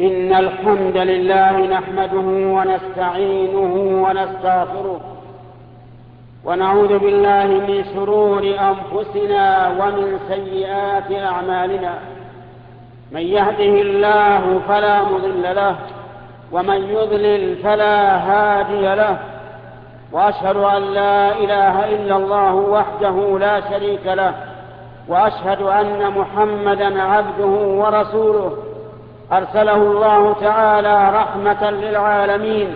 إن الحمد لله نحمده ونستعينه ونستغفره ونعوذ بالله من شرور أنفسنا ومن سيئات أعمالنا. من يهده الله فلا مضل له ومن يضلل فلا هادي له، وأشهد أن لا إله إلا الله وحده لا شريك له، وأشهد أن محمدا عبده ورسوله أرسله الله تعالى رحمة للعالمين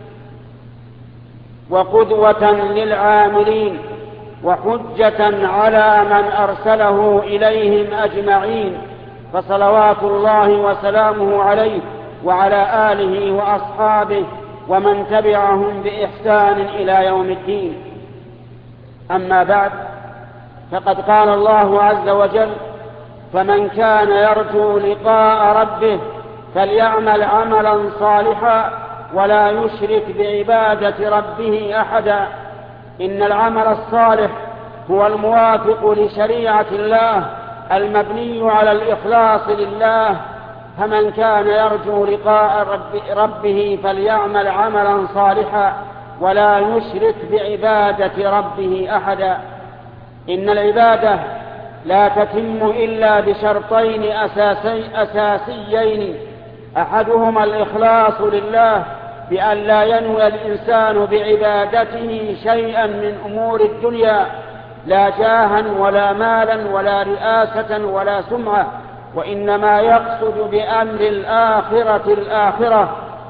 وقدوة للعاملين وحجة على من أرسله إليهم أجمعين، فصلوات الله وسلامه عليه وعلى آله وأصحابه ومن تبعهم بإحسان إلى يوم الدين. أما بعد، فقد قال الله عز وجل: فمن كان يرجو لقاء ربه فليعمل عملا صالحا ولا يشرك بعبادة ربه أحدا. إن العمل الصالح هو الموافق لشريعة الله المبني على الإخلاص لله. فمن كان يرجو لقاء ربه فليعمل عملا صالحا ولا يشرك بعبادة ربه أحدا. إن العبادة لا تتم إلا بشرطين أساسيين: أحدهما الإخلاص لله، بأن لا ينوي الإنسان بعبادته شيئا من أمور الدنيا، لا جاها ولا مالا ولا رئاسة ولا سمعة، وإنما يقصد بأمر الآخرة،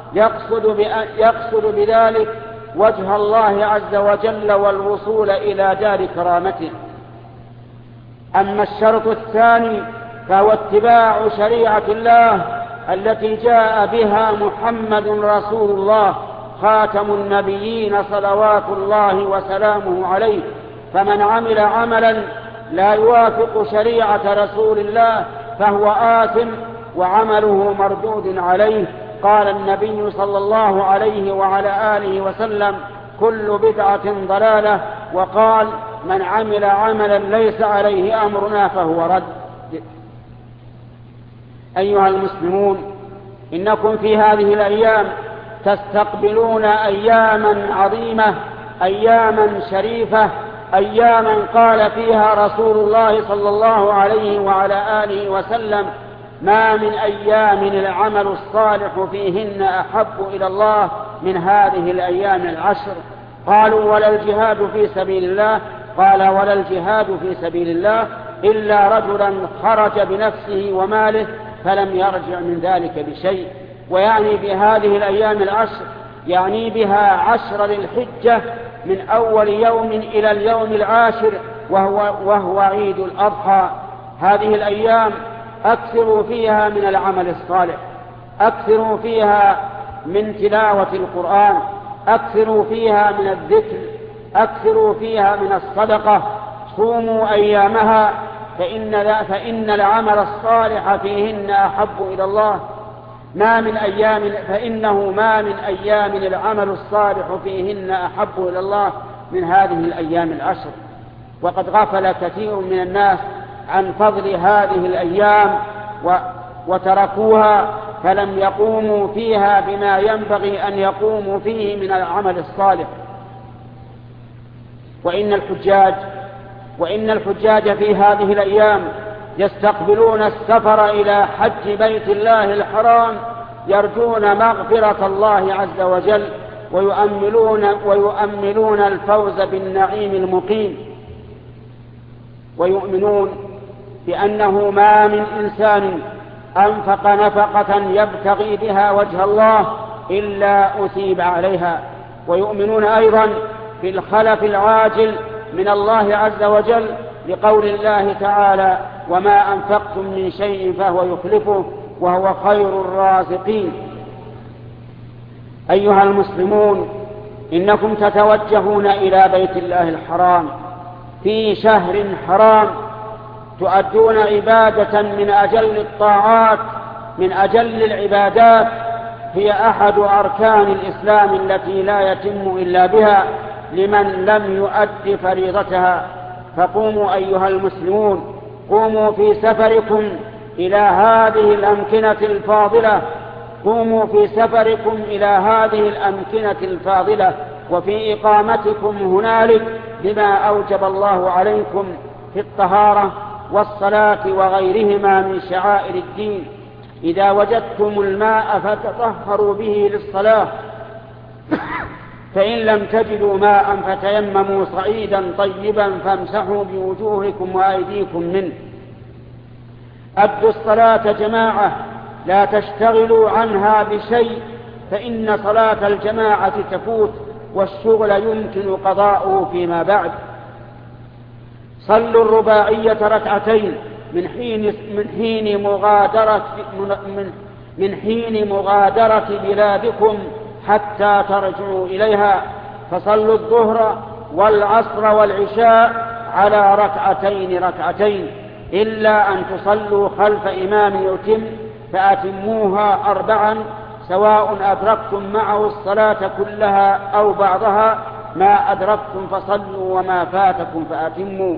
يقصد بذلك وجه الله عز وجل والوصول إلى دار كرامته. أما الشرط الثاني فهو اتباع شريعة الله التي جاء بها محمد رسول الله خاتم النبيين صلوات الله وسلامه عليه. فمن عمل عملا لا يوافق شريعة رسول الله فهو آثم وعمله مردود عليه. قال النبي صلى الله عليه وعلى آله وسلم: كل بدعة ضلالة. وقال: من عمل عملا ليس عليه أمرنا فهو رد. أيها المسلمون، إنكم في هذه الأيام تستقبلون أياما عظيمة، أياما شريفة، أياما قال فيها رسول الله صلى الله عليه وعلى آله وسلم: ما من أيام العمل الصالح فيهن أحب إلى الله من هذه الأيام العشر. قالوا: ولا الجهاد في سبيل الله؟ قال: ولا الجهاد في سبيل الله إلا رجلا خرج بنفسه وماله فلم يرجع من ذلك بشيء. ويعني بهذه الأيام العشر يعني بها 10 ذي الحجة من أول يوم إلى اليوم العاشر وهو عيد الأضحى. هذه الأيام أكثروا فيها من العمل الصالح، أكثروا فيها من تلاوة القرآن، أكثروا فيها من الذكر، أكثروا فيها من الصدقة. صوموا أيامها فإن العمل الصالح فيهن أحب إلى الله. فإنه ما من أيام العمل الصالح فيهن أحب إلى الله من هذه الأيام العشر. وقد غفل كثير من الناس عن فضل هذه الأيام وتركوها، فلم يقوموا فيها بما ينبغي أن يقوموا فيه من العمل الصالح. وإن الحجاج في هذه الأيام يستقبلون السفر إلى حج بيت الله الحرام، يرجون مغفرة الله عز وجل ويؤملون الفوز بالنعيم المقيم، ويؤمنون بأنه ما من إنسان أنفق نفقة يبتغي بها وجه الله إلا أثيب عليها. ويؤمنون أيضا بالخلف العاجل من الله عز وجل، لقول الله تعالى: وما أنفقتم من شيء فهو يخلفه وهو خير الرازقين. أيها المسلمون، إنكم تتوجهون إلى بيت الله الحرام في شهر حرام، تؤدون عبادة من أجل الطاعات، من أجل العبادات، هي أحد أركان الإسلام التي لا يتم إلا بها لمن لم يؤد فريضتها. فقوموا أيها المسلمون، قوموا في سفركم إلى هذه الأمكنة الفاضلة قوموا في سفركم إلى هذه الأمكنة الفاضلة وفي إقامتكم هنالك بما أوجب الله عليكم في الطهارة والصلاة وغيرهما من شعائر الدين. إذا وجدتم الماء فتطهروا به للصلاة، فإن لم تجدوا ماء فتيمموا صعيدا طيبا فامسحوا بوجوهكم وأيديكم منه. أدوا الصلاة جماعة، لا تشتغلوا عنها بشيء، فإن صلاة الجماعة تفوت والشغل يمكن قضاؤه فيما بعد. صلوا الرباعية ركعتين من حين مغادرة بلادكم حتى ترجعوا إليها، فصلوا الظهر والعصر والعشاء على ركعتين إلا أن تصلوا خلف إمام يتم فأتموها 4، سواء أدركتم معه الصلاة كلها أو بعضها، ما أدركتم فصلوا وما فاتكم فأتموا.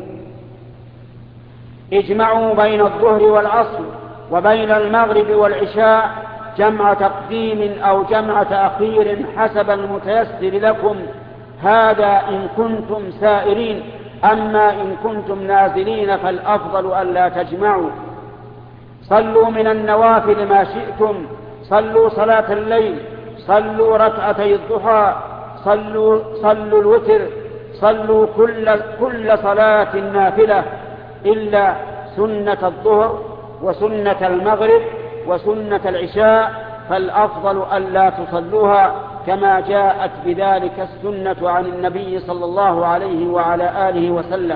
اجمعوا بين الظهر والعصر وبين المغرب والعشاء جمع تقديم أو جمع تأخير حسب المتيسر لكم، هذا إن كنتم سائرين، أما إن كنتم نازلين فالأفضل ألا تجمعوا. صلوا من النوافل ما شئتم، صلوا صلاة الليل، صلوا ركعتي الضحى، صلوا الوتر، صلوا كل صلاة نافلة إلا سنة الظهر وسنة المغرب وسنة العشاء، فالأفضل ألا تصلوها كما جاءت بذلك السنة عن النبي صلى الله عليه وعلى آله وسلم.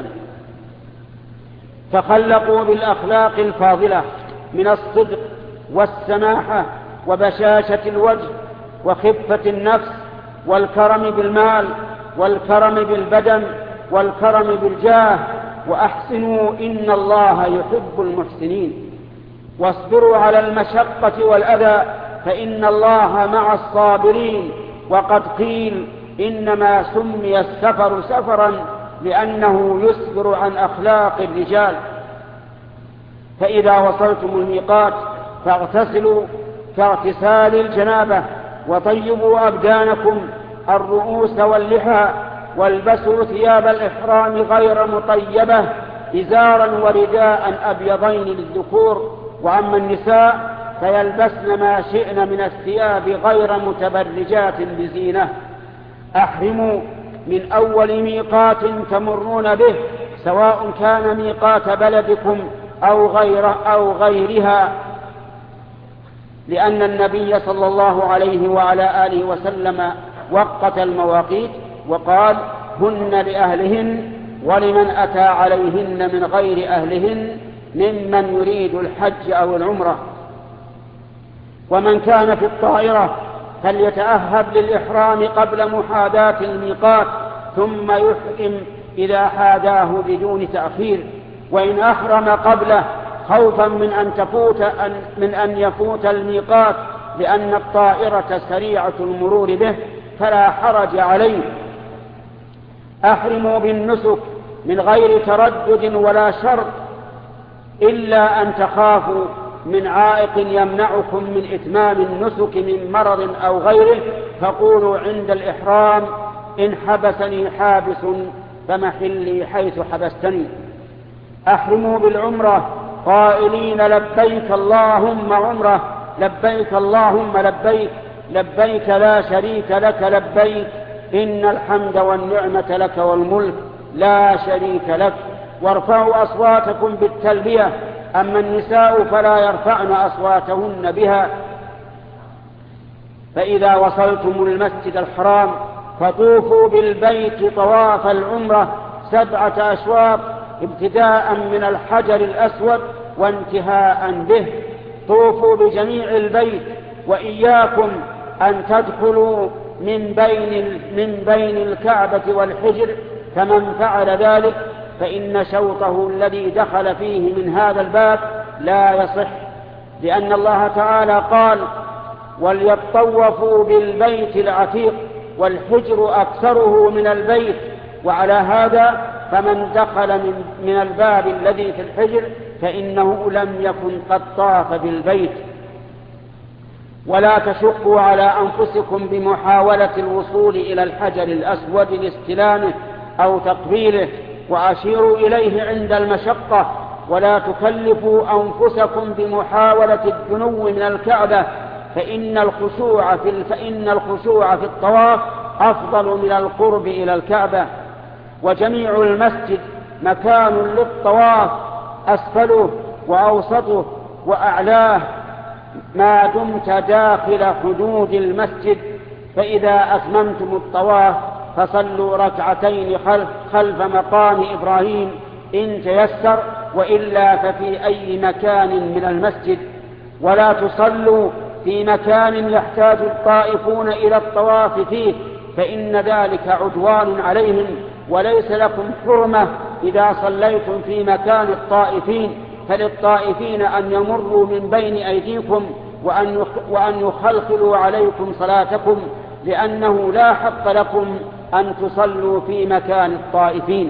تخلقوا بالأخلاق الفاضلة من الصدق والسماحة وبشاشة الوجه وخفة النفس والكرم بالمال والكرم بالبدن والكرم بالجاه، وأحسنوا إن الله يحب المحسنين. واصبروا على المشقة والأذى فإن الله مع الصابرين. وقد قيل إنما سمي السفر سفرا لأنه يسفر عن أخلاق الرجال. فإذا وصلتم الميقات فاغتسلوا كاغتسال الجنابة، وطيبوا أبدانكم الرؤوس واللحى، والبسوا ثياب الإحرام غير مطيبة، إزارا ورداء أبيضين للذكور، وأما النساء فيلبسن ما شئن من الثياب غير متبرجات بزينة. أحرموا من أول ميقات تمرون به، سواء كان ميقات بلدكم أو غيرها، لأن النبي صلى الله عليه وعلى آله وسلم وقت المواقيت وقال: هن لأهلهن ولمن أتى عليهن من غير أهلهن ممن يريد الحج أو العمرة. ومن كان في الطائرة فليتأهب للإحرام قبل محاذاة الميقات، ثم يحرم إذا حاذاه بدون تأخير، وإن أحرم قبله خوفا من أن يفوت الميقات لأن الطائرة سريعة المرور به فلا حرج عليه. أحرموا بالنسك من غير تردد ولا شرط، إلا أن تخافوا من عائق يمنعكم من إتمام النسك من مرض أو غيره، فقولوا عند الإحرام: إن حبسني حابس فمحلي حيث حبستني. أحرموا بالعمرة قائلين: لبيك اللهم عمرة، لبيك اللهم لبيك، لبيك لا شريك لك لبيك، إن الحمد والنعمة لك والملك لا شريك لك. وارفعوا أصواتكم بالتلبية، أما النساء فلا يرفعن أصواتهن بها. فإذا وصلتم المسجد الحرام فطوفوا بالبيت طواف العمرة 7 أشواط، ابتداء من الحجر الأسود وانتهاء به. طوفوا بجميع البيت، وإياكم أن تدخلوا من بين الكعبة والحجر، فمن فعل ذلك فإن شوطه الذي دخل فيه من هذا الباب لا يصح، لأن الله تعالى قال: وليطوفوا بالبيت العتيق، والحجر أكثره من البيت. وعلى هذا فمن دخل من الباب الذي في الحجر فإنه لم يكن قد طاف بالبيت. ولا تشقوا على أنفسكم بمحاولة الوصول إلى الحجر الأسود لاستلامه أو تقبيله، وأشيروا إليه عند المشقة، ولا تكلفوا أنفسكم بمحاولة الدنو من الكعبة، فإن الخشوع في الطواف أفضل من القرب إلى الكعبة. وجميع المسجد مكان للطواف، أسفله وأوسطه وأعلاه، ما دمت داخل حدود المسجد. فإذا أتممتم الطواف فصلوا ركعتين خلف مقام إبراهيم إن تيسر، وإلا ففي أي مكان من المسجد. ولا تصلوا في مكان يحتاج الطائفون إلى الطواف فيه، فإن ذلك عدوان عليهم، وليس لكم حرمة إذا صليتم في مكان الطائفين، فللطائفين أن يمروا من بين أيديكم وأن يخلخلوا عليكم صلاتكم، لأنه لا حق لكم أن تصلوا في مكان الطائفين.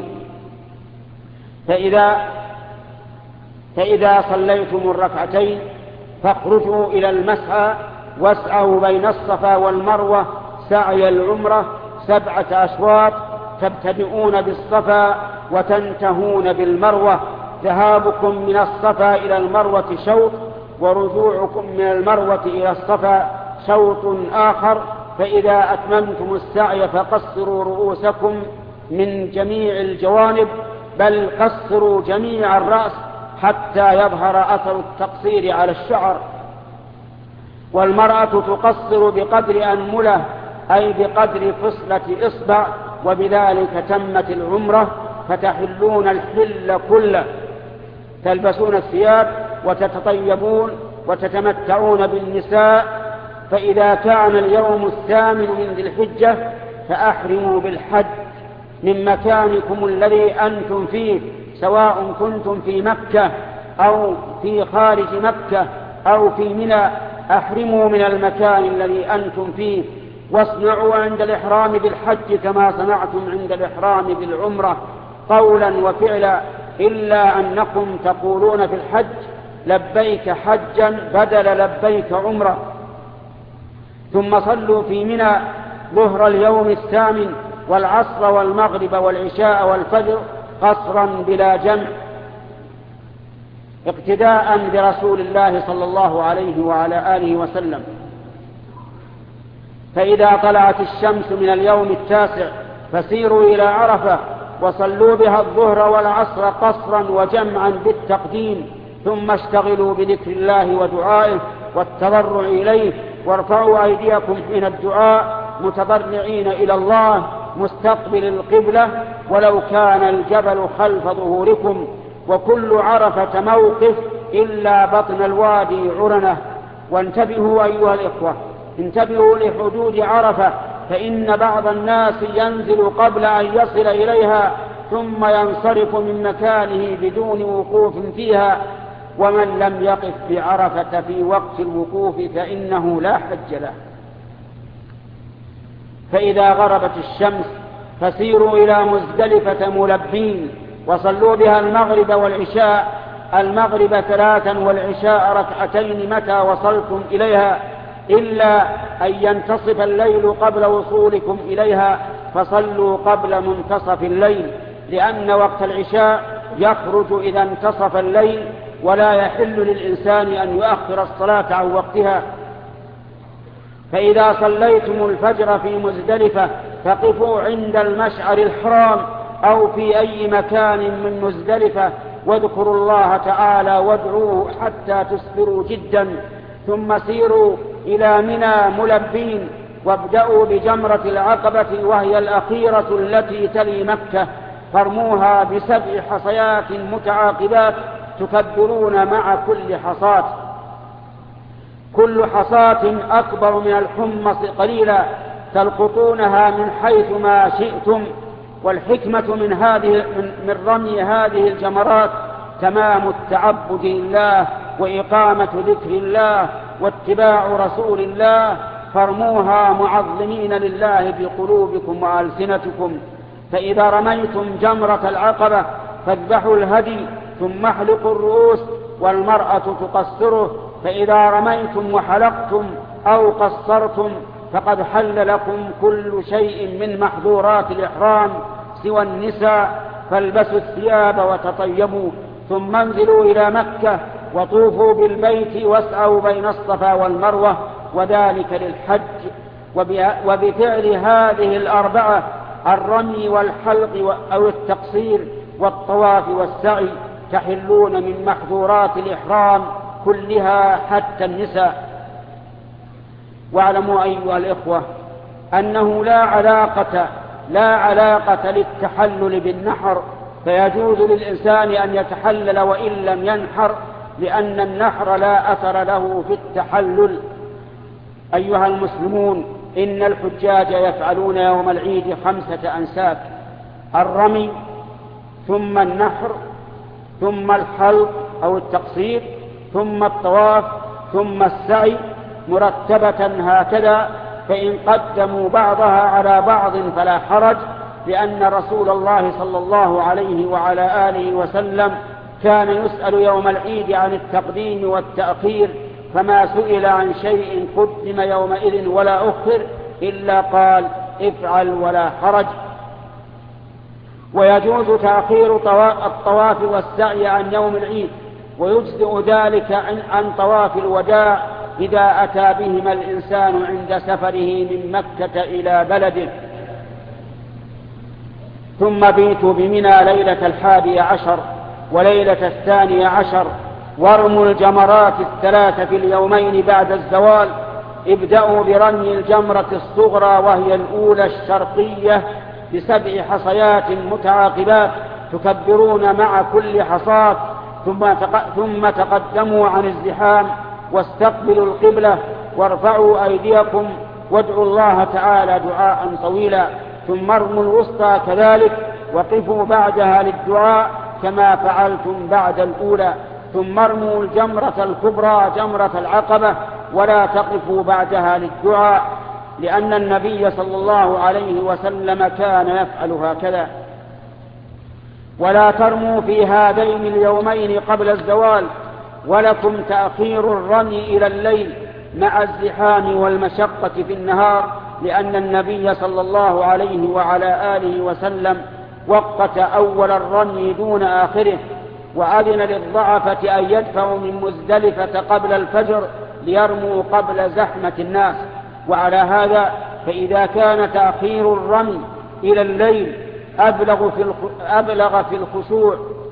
فإذا صليتم الركعتين فاخرجوا إلى المسعى، واسعوا بين الصفا والمروة سعي العمرة 7 أشواط، تبتدئون بالصفا وتنتهون بالمروة. ذهابكم من الصفا إلى المروة شوط، ورجوعكم من المروة إلى الصفا شوط آخر. فإذا أتممتم السعي فقصروا رؤوسكم من جميع الجوانب، بل قصروا جميع الرأس حتى يظهر أثر التقصير على الشعر. والمرأة تقصر بقدر أنملة، أي بقدر فصلة إصبع، وبذلك تمت العمرة. فتحلون الحل كله، تلبسون الثياب وتتطيبون وتتمتعون بالنساء. فإذا كان اليوم 8 من ذي الحجة فأحرموا بالحج من مكانكم الذي أنتم فيه، سواء كنتم في مكة أو في خارج مكة أو في منى. أحرموا من المكان الذي أنتم فيه، واصنعوا عند الإحرام بالحج كما صنعتم عند الإحرام بالعمرة قولا وفعلا، إلا أنكم تقولون في الحج لبيك حجا بدل لبيك عمرة. ثم صلوا في منى ظهر اليوم 8 والعصر والمغرب والعشاء والفجر قصرا بلا جمع، اقتداء برسول الله صلى الله عليه وعلى آله وسلم. فإذا طلعت الشمس من اليوم 9 فسيروا إلى عرفة، وصلوا بها الظهر والعصر قصرا وجمعا بالتقديم، ثم اشتغلوا بذكر الله ودعائه والتضرع إليه، وارفعوا أيديكم حين الدعاء متضرعين إلى الله مستقبل القبلة، ولو كان الجبل خلف ظهوركم. وكل عرفة موقف إلا بطن الوادي عرنة. وانتبهوا أيها الإخوة، انتبهوا لحدود عرفة، فإن بعض الناس ينزل قبل أن يصل إليها ثم ينصرف من مكانه بدون وقوف فيها، ومن لم يقف بعرفة في وقت الوقوف فإنه لا حج له. فإذا غربت الشمس فسيروا إلى مزدلفة ملبين، وصلوا بها المغرب والعشاء، المغرب 3 والعشاء 2 متى وصلتم إليها، إلا أن ينتصف الليل قبل وصولكم إليها، فصلوا قبل منتصف الليل، لأن وقت العشاء يخرج إذا انتصف الليل، ولا يحل للإنسان أن يؤخر الصلاة عن وقتها. فإذا صليتم الفجر في مزدلفة فقفوا عند المشعر الحرام أو في أي مكان من مزدلفة، واذكروا الله تعالى وادعوه حتى تسفروا جدا، ثم سيروا إلى منى ملبين، وابدأوا بجمرة العقبة وهي الأخيرة التي تلي مكة، فارموها ب7 حصيات متعاقبات تكبرون مع كل حصاة، كل حصاة أكبر من الحمص قليلا، تلقطونها من حيث ما شئتم. والحكمة من رمي هذه الجمرات تمام التعبد لله وإقامة ذكر الله واتباع رسول الله، فارموها معظمين لله بقلوبكم وألسنتكم. فإذا رميتم جمرة العقبة فاذبحوا الهدي ثم احلقوا الرؤوس، والمرأة تقصره. فإذا رميتم وحلقتم أو قصرتم فقد حل لكم كل شيء من محظورات الإحرام سوى النساء، فالبسوا الثياب وتطيبوا، ثم انزلوا إلى مكة وطوفوا بالبيت واسعوا بين الصفا والمروة، وذلك للحج. وبفعل هذه الأربعة، الرمي والحلق أو التقصير والطواف والسعي، تحلون من محظورات الإحرام كلها حتى النساء. واعلموا أيها الإخوة أنه لا علاقة للتحلل بالنحر، فيجوز للإنسان أن يتحلل وإن لم ينحر، لأن النحر لا أثر له في التحلل. أيها المسلمون، إن الحجاج يفعلون يوم العيد 5 أنساك: الرمي، ثم النحر، ثم الحلق أو التقصير، ثم الطواف، ثم السعي، مرتبة هكذا، فإن قدموا بعضها على بعض فلا حرج، لأن رسول الله صلى الله عليه وعلى آله وسلم كان يسأل يوم العيد عن التقديم والتأخير، فما سئل عن شيء قدم يومئذ ولا أخر إلا قال: افعل ولا حرج. ويجوز تأخير الطواف والسعي عن يوم العيد، ويجزئ ذلك عن طواف الوداع إذا أتى بهما الإنسان عند سفره من مكة إلى بلده. ثم بيتوا بمنى ليلة 11 وليلة 12، وارموا الجمرات 3 في اليومين بعد الزوال. ابدأوا برمي الجمرة الصغرى وهي الأولى الشرقية ب7 حصيات متعاقبات، تكبرون مع كل حصاة، ثم تقدموا عن الزحام واستقبلوا القبلة، وارفعوا أيديكم وادعوا الله تعالى دعاء طويلا، ثم ارموا الوسطى كذلك، وقفوا بعدها للدعاء كما فعلتم بعد الأولى، ثم ارموا الجمرة الكبرى جمرة العقبة ولا تقفوا بعدها للدعاء، لأن النبي صلى الله عليه وسلم كان يفعل هكذا. ولا ترموا في هذين اليومين قبل الزوال، ولكم تأخير الرمي إلى الليل مع الزحام والمشقة في النهار، لأن النبي صلى الله عليه وعلى آله وسلم وقت أول الرمي دون آخره، وأذن للضعفة أن يدفعوا من مزدلفة قبل الفجر ليرموا قبل زحمة الناس. وعلى هذا فإذا كان تأخير الرمي إلى الليل أبلغ في الخشوع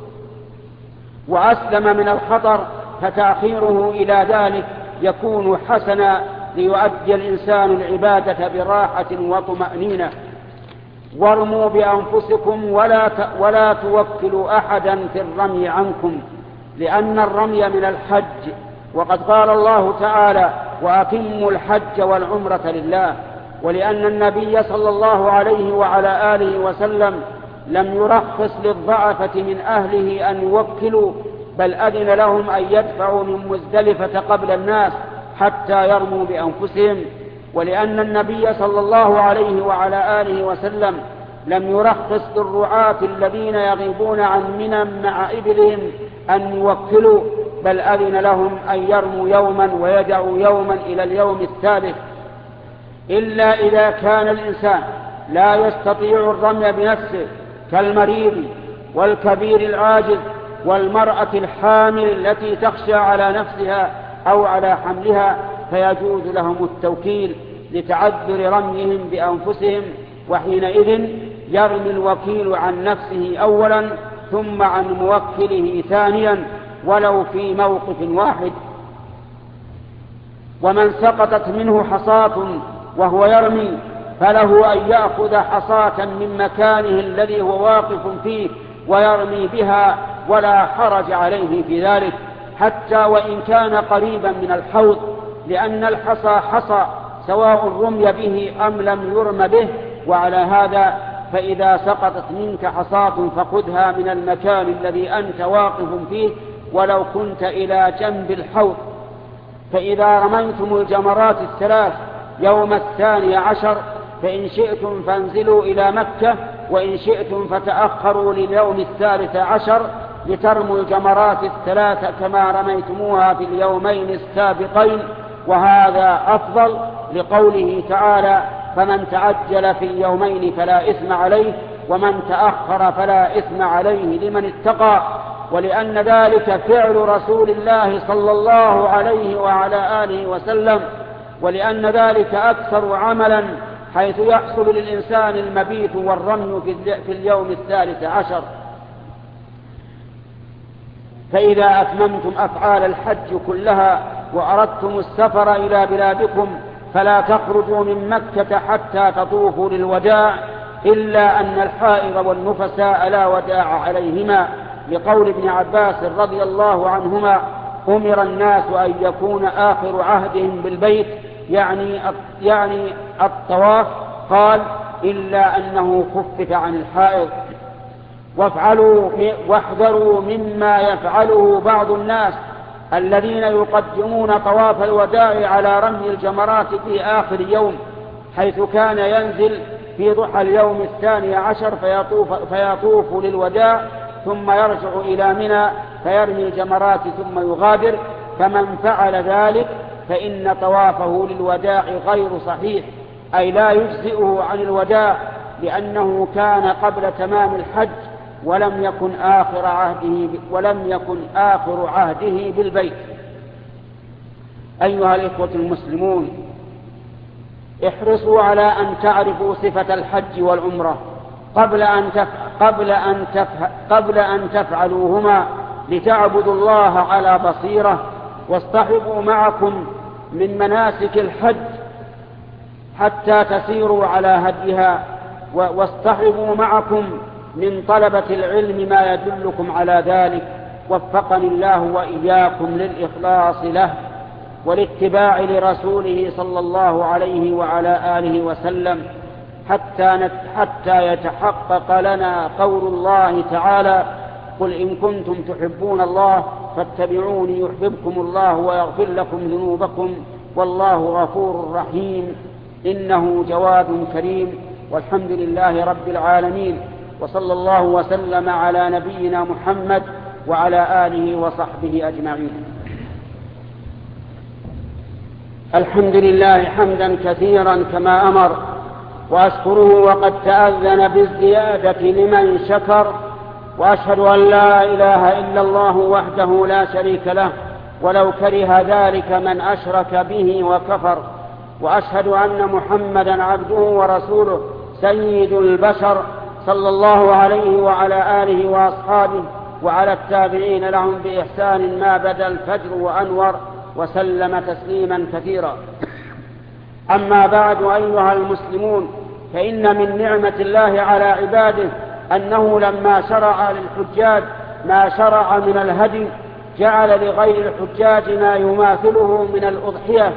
وأسلم من الخطر، فتأخيره إلى ذلك يكون حسنا ليؤدي الإنسان العبادة براحة وطمأنينة. وارموا بأنفسكم ولا توكلوا أحدا في الرمي عنكم، لأن الرمي من الحج، وقد قال الله تعالى: وأتموا الحج والعمرة لله. ولأن النبي صلى الله عليه وعلى آله وسلم لم يرخص للضعفة من أهله أن يوكلوا، بل أذن لهم أن يدفعوا من مزدلفة قبل الناس حتى يرموا بأنفسهم. ولأن النبي صلى الله عليه وعلى آله وسلم لم يرخص للرعاة الذين يغيبون عن منى مع إبلهم أن يوكلوا، بل أذن لهم أن يرموا يوما ويدعوا يوما إلى اليوم الثالث، إلا إذا كان الإنسان لا يستطيع الرمي بنفسه، كالمريض والكبير العاجز والمرأة الحامل التي تخشى على نفسها أو على حملها، فيجوز لهم التوكيل لتعذر رميهم بأنفسهم، وحينئذ يرمي الوكيل عن نفسه أولا ثم عن موكله ثانيا، ولو في موقف واحد. ومن سقطت منه حصاة وهو يرمي فله أن يأخذ حصاة من مكانه الذي هو واقف فيه ويرمي بها، ولا حرج عليه في ذلك، حتى وإن كان قريبا من الحوض، لأن الحصى حصى سواء رمي به أم لم يرم به. وعلى هذا فإذا سقطت منك حصاة فخذها من المكان الذي أنت واقف فيه ولو كنت إلى جنب الحوض. فإذا رميتم الجمرات 3 يوم 12 فإن شئتم فانزلوا إلى مكة، وإن شئتم فتأخروا لليوم 13 لترموا الجمرات 3 كما رميتموها في اليومين السابقين، وهذا أفضل لقوله تعالى: فمن تعجل في يومين فلا إثم عليه ومن تأخر فلا إثم عليه لمن اتقى، ولأن ذلك فعل رسول الله صلى الله عليه وعلى آله وسلم، ولأن ذلك أكثر عملا، حيث يحصل للإنسان المبيت والرمي في اليوم 13. فإذا أتممتم أفعال الحج كلها وأردتم السفر إلى بلادكم فلا تخرجوا من مكة حتى تطوفوا للوداع، إلا أن الحائض والنفساء لا وداع عليهما، لقول ابن عباس رضي الله عنهما: أمر الناس أن يكون آخر عهدهم بالبيت، يعني الطواف، قال: إلا أنه خفف عن الحائض. واحذروا مما يفعله بعض الناس الذين يقدمون طواف الوداع على رمي الجمرات في آخر يوم، حيث كان ينزل في ضحى اليوم 12 فيطوف للوداع ثم يرجع إلى منى فيرمي الجمرات ثم يغادر، فمن فعل ذلك فإن طوافه للوداع غير صحيح، أي لا يجزئه عن الوداع، لأنه كان قبل تمام الحج ولم يكن آخر عهده بالبيت. أيها الإخوة المسلمون، احرصوا على أن تعرفوا صفة الحج والعمرة قبل أن تفعلوهما، لتعبدوا الله على بصيرة، واصطحبوا معكم من مناسك الحج حتى تسيروا على هديها، واصطحبوا معكم من طلبة العلم ما يدلكم على ذلك. وفقني الله وإياكم للإخلاص له والاتباع لرسوله صلى الله عليه وعلى آله وسلم، حتى يتحقق لنا قول الله تعالى: قل إن كنتم تحبون الله فاتبعوني يحببكم الله ويغفر لكم ذنوبكم والله غفور رحيم، إنه جواد كريم. والحمد لله رب العالمين، وصلى الله وسلم على نبينا محمد وعلى آله وصحبه أجمعين. الحمد لله حمدا كثيرا كما أمر، وأشكره وقد تأذن بالزيادة لمن شكر، وأشهد أن لا إله إلا الله وحده لا شريك له ولو كره ذلك من أشرك به وكفر، وأشهد أن محمدا عبده ورسوله سيد البشر صلى الله عليه وعلى آله وأصحابه وعلى التابعين لهم بإحسان ما بدا الفجر وأنور، وسلم تسليما كثيرا. أما بعد، أيها المسلمون، فإن من نعمة الله على عباده أنه لما شرع للحجاج ما شرع من الهدي جعل لغير الحجاج ما يماثله من الأضحية،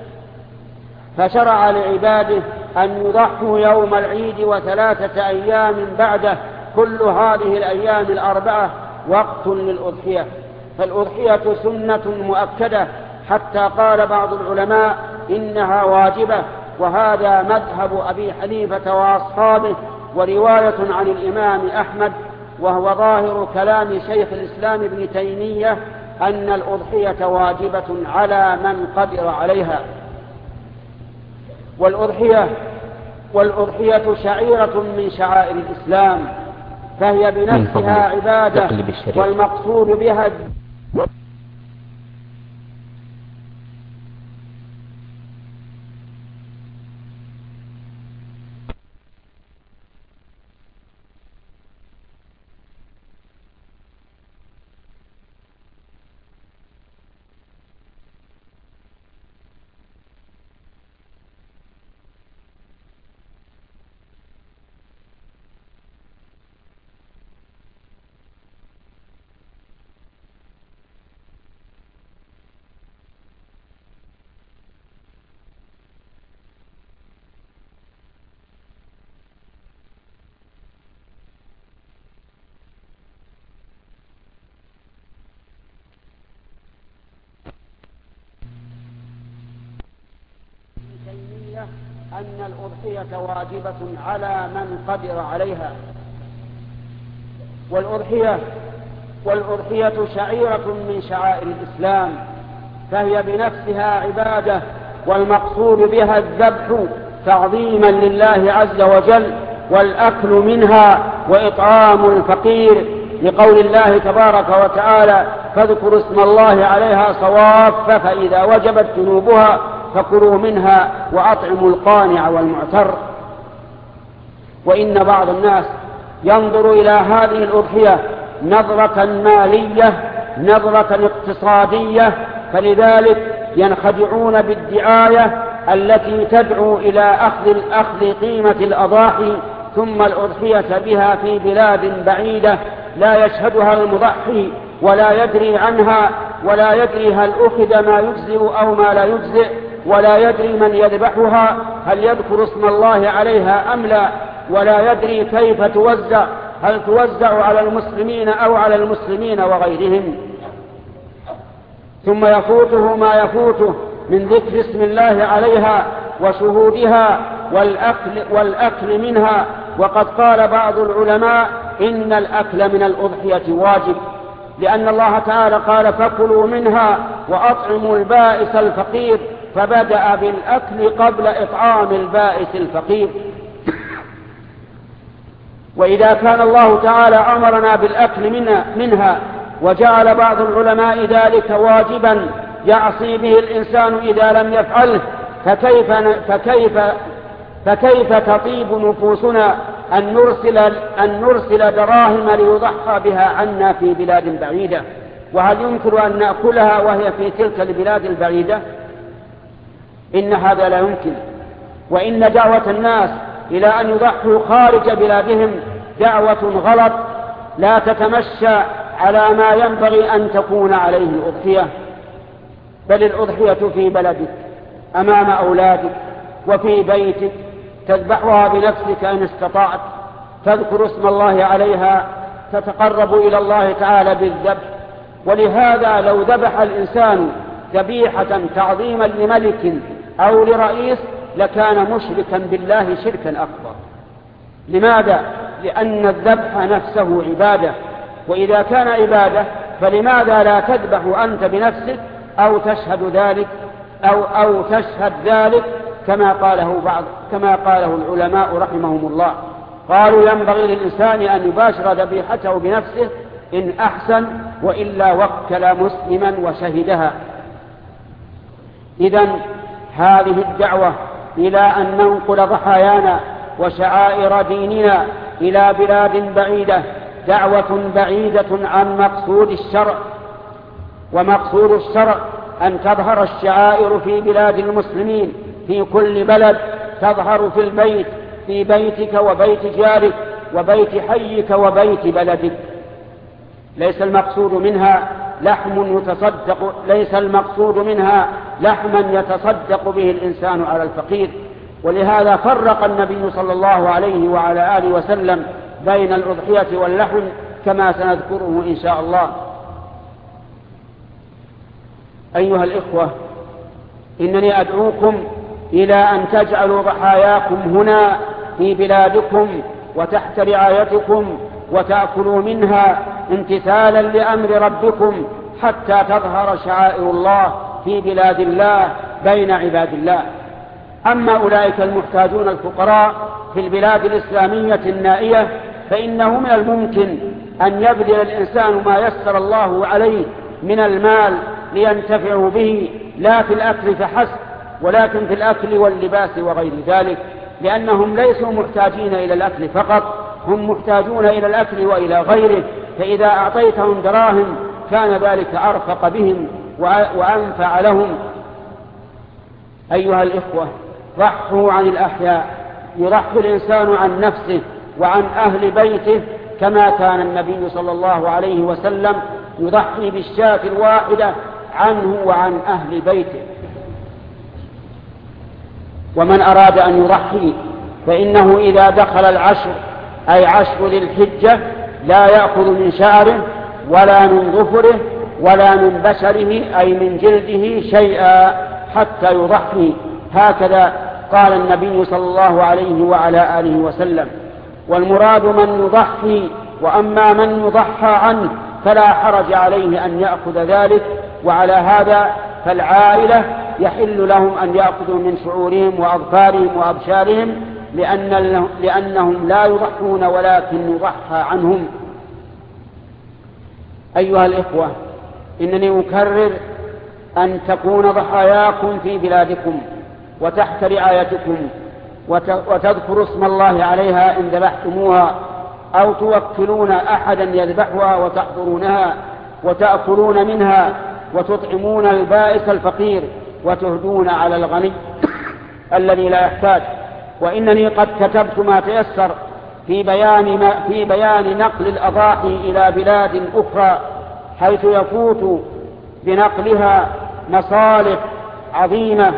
فشرع لعباده أن يضحوا يوم العيد و3 أيام بعده، كل هذه الأيام 4 وقت للأضحية. فالأضحية سنة مؤكدة، حتى قال بعض العلماء إنها واجبة، وهذا مذهب أبي حنيفة وأصحابه، ورواية عن الإمام أحمد، وهو ظاهر كلام شيخ الإسلام ابن تيمية أن الأضحية واجبة على من قدر عليها. والأضحية شعيرة من شعائر الإسلام، فهي بنفسها عبادة، والمقصود بها أن الأضحية واجبة على من قدر عليها. والأضحية شعيرة من شعائر الإسلام، فهي بنفسها عبادة، والمقصود بها الذبح تعظيما لله عز وجل، والأكل منها وإطعام الفقير، لقول الله تبارك وتعالى: فاذكروا اسم الله عليها صواف فإذا وجبت جنوبها فكلوا منها وأطعموا القانع والمعتر. وإن بعض الناس ينظر إلى هذه الأضحية نظرة مالية، نظرة اقتصادية، فلذلك ينخدعون بالدعاية التي تدعو إلى أخذ قيمة الأضاحي ثم الأضحية بها في بلاد بعيدة لا يشهدها المضحي ولا يدري عنها، ولا يدري هل أخذ ما يجزئ أو ما لا يجزئ، ولا يدري من يذبحها هل يذكر اسم الله عليها أم لا، ولا يدري كيف توزع، هل توزع على المسلمين أو على المسلمين وغيرهم. ثم يفوته ما يفوته من ذكر اسم الله عليها وشهودها والأكل منها. وقد قال بعض العلماء إن الأكل من الأضحية واجب، لأن الله تعالى قال: فكلوا منها وأطعموا البائس الفقير، فبدأ بالأكل قبل إطعام البائس الفقير. وإذا كان الله تعالى أمرنا بالأكل منها وجعل بعض العلماء ذلك واجبا يعصي به الإنسان إذا لم يفعله، فكيف تطيب نفوسنا أن نرسل دراهم ليضحى بها عنا في بلاد بعيدة؟ وهل يمكن أن نأكلها وهي في تلك البلاد البعيدة؟ إن هذا لا يمكن. وإن دعوة الناس إلى أن يضحوا خارج بلادهم دعوة غلط لا تتمشى على ما ينبغي أن تكون عليه الأضحية، بل الأضحية في بلدك أمام أولادك وفي بيتك، تذبحها بنفسك إن استطعت، تذكر اسم الله عليها، تتقرب إلى الله تعالى بالذبح. ولهذا لو ذبح الإنسان ذبيحة تعظيما لملك أو لرئيس لكان مشركا بالله شركا أكبر. لماذا؟ لأن الذبح نفسه عبادة، وإذا كان عبادة فلماذا لا تذبح أنت بنفسك أو تشهد ذلك أو تشهد ذلك كما قاله العلماء رحمهم الله. قالوا: ينبغي للإنسان أن يباشر ذبيحته بنفسه إن أحسن، وإلا وكل مسلما وشهدها. إذن هذه الدعوة إلى أن ننقل ضحايانا وشعائر ديننا إلى بلاد بعيدة دعوة بعيدة عن مقصود الشرع. ومقصود الشرع أن تظهر الشعائر في بلاد المسلمين في كل بلد، تظهر في البيت، في بيتك وبيت جارك وبيت حيك وبيت بلدك. ليس المقصود منها لحما يتصدق به الإنسان على الفقير. ولهذا فرق النبي صلى الله عليه وعلى آله وسلم بين الأضحية واللحم كما سنذكره إن شاء الله. أيها الإخوة، إنني أدعوكم إلى أن تجعلوا ضحاياكم هنا في بلادكم وتحت رعايتكم، وتأكلوا منها امتثالا لأمر ربكم حتى تظهر شعائر الله في بلاد الله بين عباد الله. أما أولئك المحتاجون الفقراء في البلاد الإسلامية النائية فإنه من الممكن أن يبذل الإنسان ما يسر الله عليه من المال لينتفعوا به، لا في الأكل فحسب ولكن في الأكل واللباس وغير ذلك، لأنهم ليسوا محتاجين إلى الأكل فقط، هم محتاجون إلى الأكل وإلى غيره. فإذا أعطيتهم دراهم كان ذلك أرفق بهم وأنفع لهم. أيها الإخوة، ضحوا عن الأحياء، يضحي الإنسان عن نفسه وعن أهل بيته كما كان النبي صلى الله عليه وسلم يضحي بالشاة الواحدة عنه وعن أهل بيته. ومن أراد أن يضحي فإنه إذا دخل العشر أي عشر ذي الحجة لا يأخذ من شعره ولا من ظفره ولا من بشره أي من جلده شيئا حتى يضحي. هكذا قال النبي صلى الله عليه وعلى آله وسلم. والمراد من يضحي، وأما من يضحى عنه فلا حرج عليه أن يأخذ ذلك. وعلى هذا فالعائلة يحل لهم أن يأخذوا من شعورهم وأظفارهم وأبشارهم لأنهم لا يضحون ولكن يضحى عنهم. أيها الإخوة، إنني أكرر أن تكون ضحاياكم في بلادكم وتحت رعايتكم، وتذكروا اسم الله عليها إن ذبحتموها، أو توكلون أحدا يذبحها وتحضرونها وتأكلون منها وتطعمون البائس الفقير وتهدون على الغني الذي لا يحتاج. وإنني قد كتبت ما تيسر في بيان نقل الأضاحي إلى بلاد أخرى، حيث يفوت بنقلها مصالح عظيمة،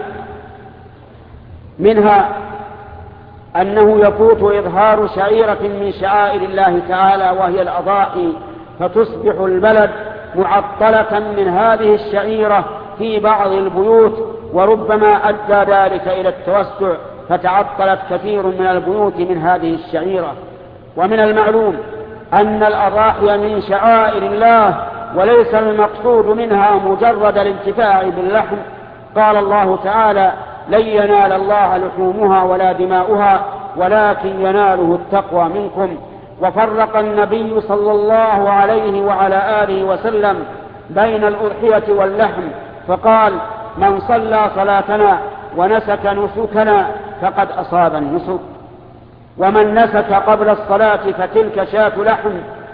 منها أنه يفوت إظهار شعيرة من شعائر الله تعالى وهي الأضاحي، فتصبح البلد معطلة من هذه الشعيرة في بعض البيوت، وربما أدى ذلك إلى التوسع فتعطلت كثير من البيوت من هذه الشعيرة. ومن المعلوم أن الأضاحي من شعائر الله وليس المقصود منها مجرد الانتفاع باللحم. قال الله تعالى: لن ينال الله لحومها ولا دماؤها ولكن يناله التقوى منكم. وفرق النبي صلى الله عليه وعلى آله وسلم بين الأضحية واللحم، فقال: من صلى صلاتنا ونسك نسكنا فقد أصاب النسك، ومن نسك قبل الصلاة فتلك شاة لحم.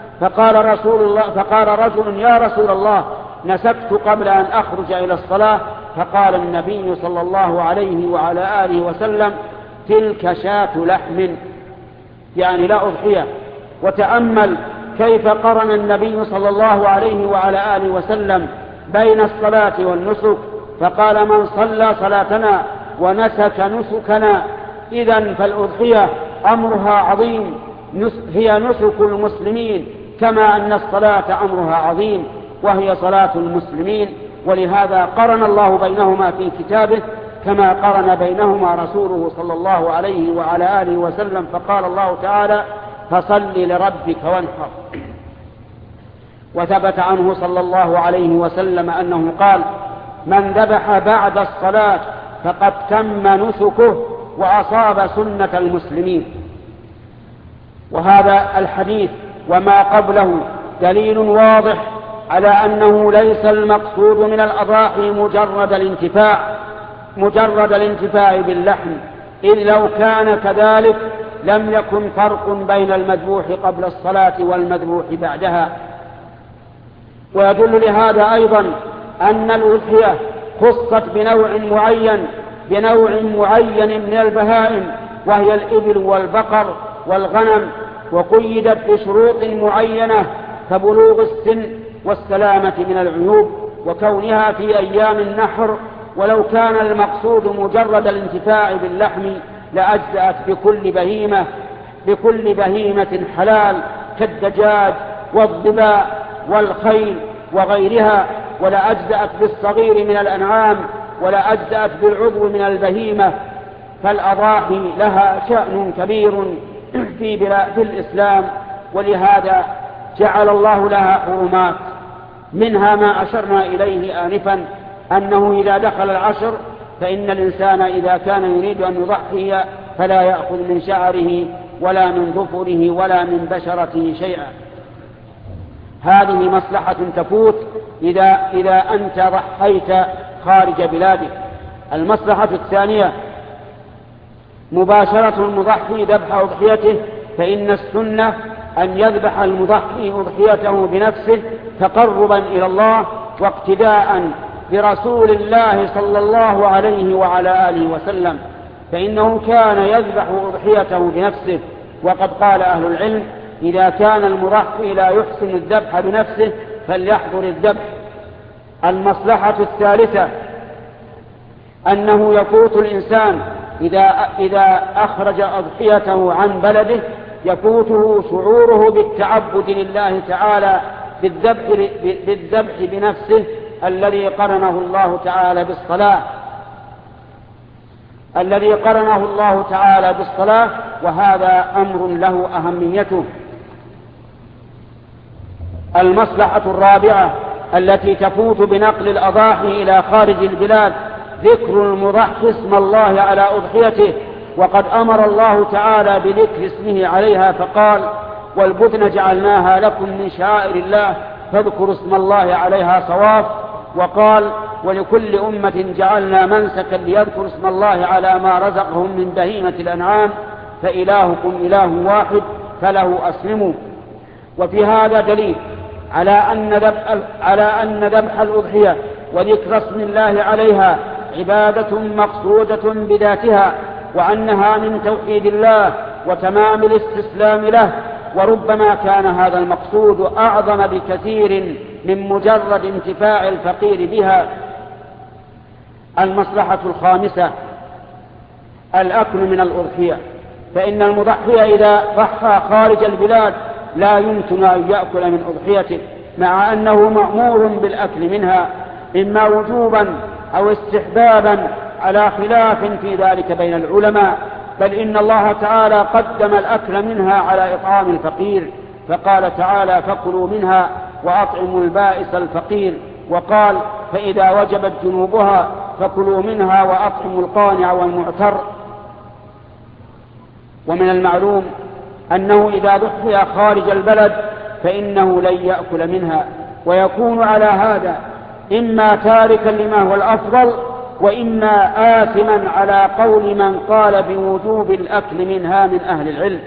فقال رجل: يا رسول الله، نسكت قبل أن أخرج إلى الصلاة. فقال النبي صلى الله عليه وعلى آله وسلم: تلك شاة لحم، يعني لا أضحية. وتأمل كيف قرن النبي صلى الله عليه وعلى آله وسلم بين الصلاة والنسك، فقال: من صلى صلاتنا ونسك نسكنا. إذن فالأضحية أمرها عظيم، هي نسك المسلمين، كما أن الصلاة أمرها عظيم وهي صلاة المسلمين. ولهذا قرن الله بينهما في كتابه كما قرن بينهما رسوله صلى الله عليه وعلى آله وسلم، فقال الله تعالى: فصل لربك وانحر. وثبت عنه صلى الله عليه وسلم أنه قال: من ذبح بعد الصلاة فقد تم نسكه وأصاب سنة المسلمين. وهذا الحديث وما قبله دليل واضح على أنه ليس المقصود من الأضاحي مجرد الانتفاع باللحم، إذ لو كان كذلك لم يكن فرق بين المذبوح قبل الصلاة والمذبوح بعدها. ويدل لهذا أيضا أن الأضحية خصت بنوع معين من البهائم، وهي الإبل والبقر والغنم، وقيدت بشروط معينة كبلوغ السن والسلامة من العيوب وكونها في أيام النحر. ولو كان المقصود مجرد الانتفاع باللحم لأجزأت بكل بهيمة حلال كالدجاج والضباء والخيل وغيرها، ولا أجزأت بالصغير من الأنعام، ولا أجزأت بالعضو من البهيمة. فالأضاحي لها شأن كبير في الإسلام، ولهذا جعل الله لها حرمات، منها ما أشرنا إليه آنفا، أنه إذا دخل العشر فإن الإنسان إذا كان يريد أن يضحي فلا يأخذ من شعره ولا من ظفره ولا من بشرته شيئا. هذه مصلحة تفوت إذا أنت ضحيت خارج بلادك. المصلحة الثانية مباشرة المضحي ذبح أضحيته، فإن السنة أن يذبح المضحي أضحيته بنفسه تقربا إلى الله واقتداء برسول الله صلى الله عليه وعلى آله وسلم، فإنه كان يذبح أضحيته بنفسه. وقد قال أهل العلم: إذا كان المضحي لا يحسن الذبح بنفسه فليحضر الذبح. المصلحة الثالثة أنه يفوت الإنسان إذا أخرج أضحيته عن بلده يفوته شعوره بالتعبد لله تعالى بالذبح بنفسه الذي قرنه الله تعالى بالصلاة، وهذا أمر له أهميته. المصلحة الرابعة التي تفوت بنقل الأضاحي إلى خارج البلاد ذكر المضحي اسم الله على أضحيته، وقد أمر الله تعالى بذكر اسمه عليها فقال: والبدن جعلناها لكم من شعائر الله فاذكروا اسم الله عليها صواف. وقال: ولكل أمة جعلنا منسكا ليذكروا اسم الله على ما رزقهم من بهيمة الأنعام فإلهكم إله واحد فله أسلموا. وفي هذا دليل على أن ذبح الأضحية وذكر اسم الله عليها عبادة مقصودة بذاتها، وأنها من توحيد الله وتمام الاستسلام له، وربما كان هذا المقصود أعظم بكثير من مجرد انتفاع الفقير بها. المصلحة الخامسة: الأكل من الأضحية، فإن المضحي إذا ضحى خارج البلاد لا يمكن أن يأكل من أضحيته، مع أنه مأمور بالأكل منها إما وجوبا أو استحبابا، على خلاف في ذلك بين العلماء، بل إن الله تعالى قدم الأكل منها على إطعام الفقير، فقال تعالى: فكلوا منها وأطعموا البائس الفقير، وقال: فإذا وجبت جنوبها فكلوا منها وأطعموا القانع والمعتر. ومن المعلوم أنه إذا ضحي خارج البلد فإنه لن يأكل منها، ويكون على هذا إما تاركا لما هو الأفضل، وإما آثما على قول من قال بوجوب الأكل منها من أهل العلم.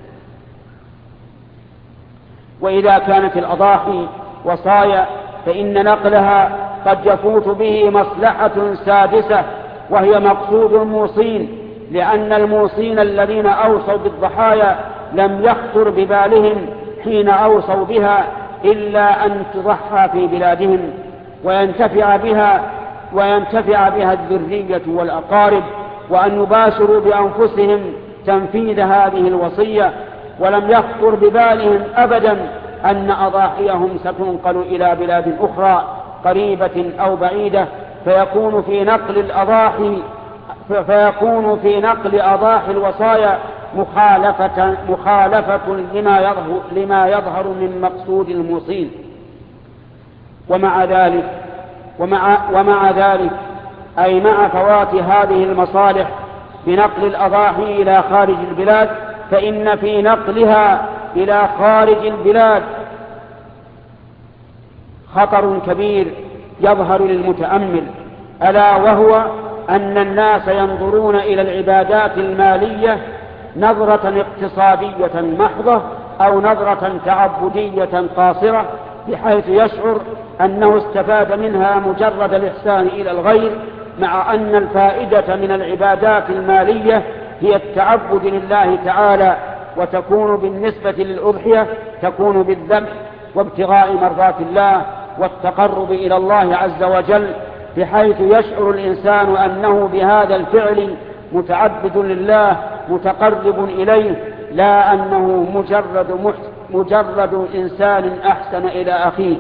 وإذا كانت الأضاحي وصايا فإن نقلها قد يفوت به مصلحة سادسة، وهي مقصود الموصين، لأن الموصين الذين أوصوا بالضحايا لم يخطر ببالهم حين أوصوا بها إلا أن تضحى في بلادهم وينتفع بها الذرية والأقارب، وأن يباشروا بأنفسهم تنفيذ هذه الوصية، ولم يخطر ببالهم أبدا أن أضاحيهم ستنقل إلى بلاد أخرى قريبة أو بعيدة، فيكون في نقل أضاحي الوصايا مخالفة لما يظهر من مقصود الموصين. ومع ذلك أي مع فوات هذه المصالح بنقل الأضاحي إلى خارج البلاد، فإن في نقلها إلى خارج البلاد خطر كبير يظهر للمتأمل، ألا وهو أن الناس ينظرون إلى العبادات المالية نظرة اقتصادية محضة أو نظرة تعبدية قاصرة، بحيث يشعر أنه استفاد منها مجرد الإحسان إلى الغير، مع أن الفائدة من العبادات المالية هي التعبد لله تعالى، وتكون بالنسبة للأضحية تكون بالذبح وابتغاء مرضات الله والتقرب إلى الله عز وجل، بحيث يشعر الإنسان أنه بهذا الفعل متعبد لله متقرب إليه، لا أنه مجرد إنسان أحسن إلى أخيه.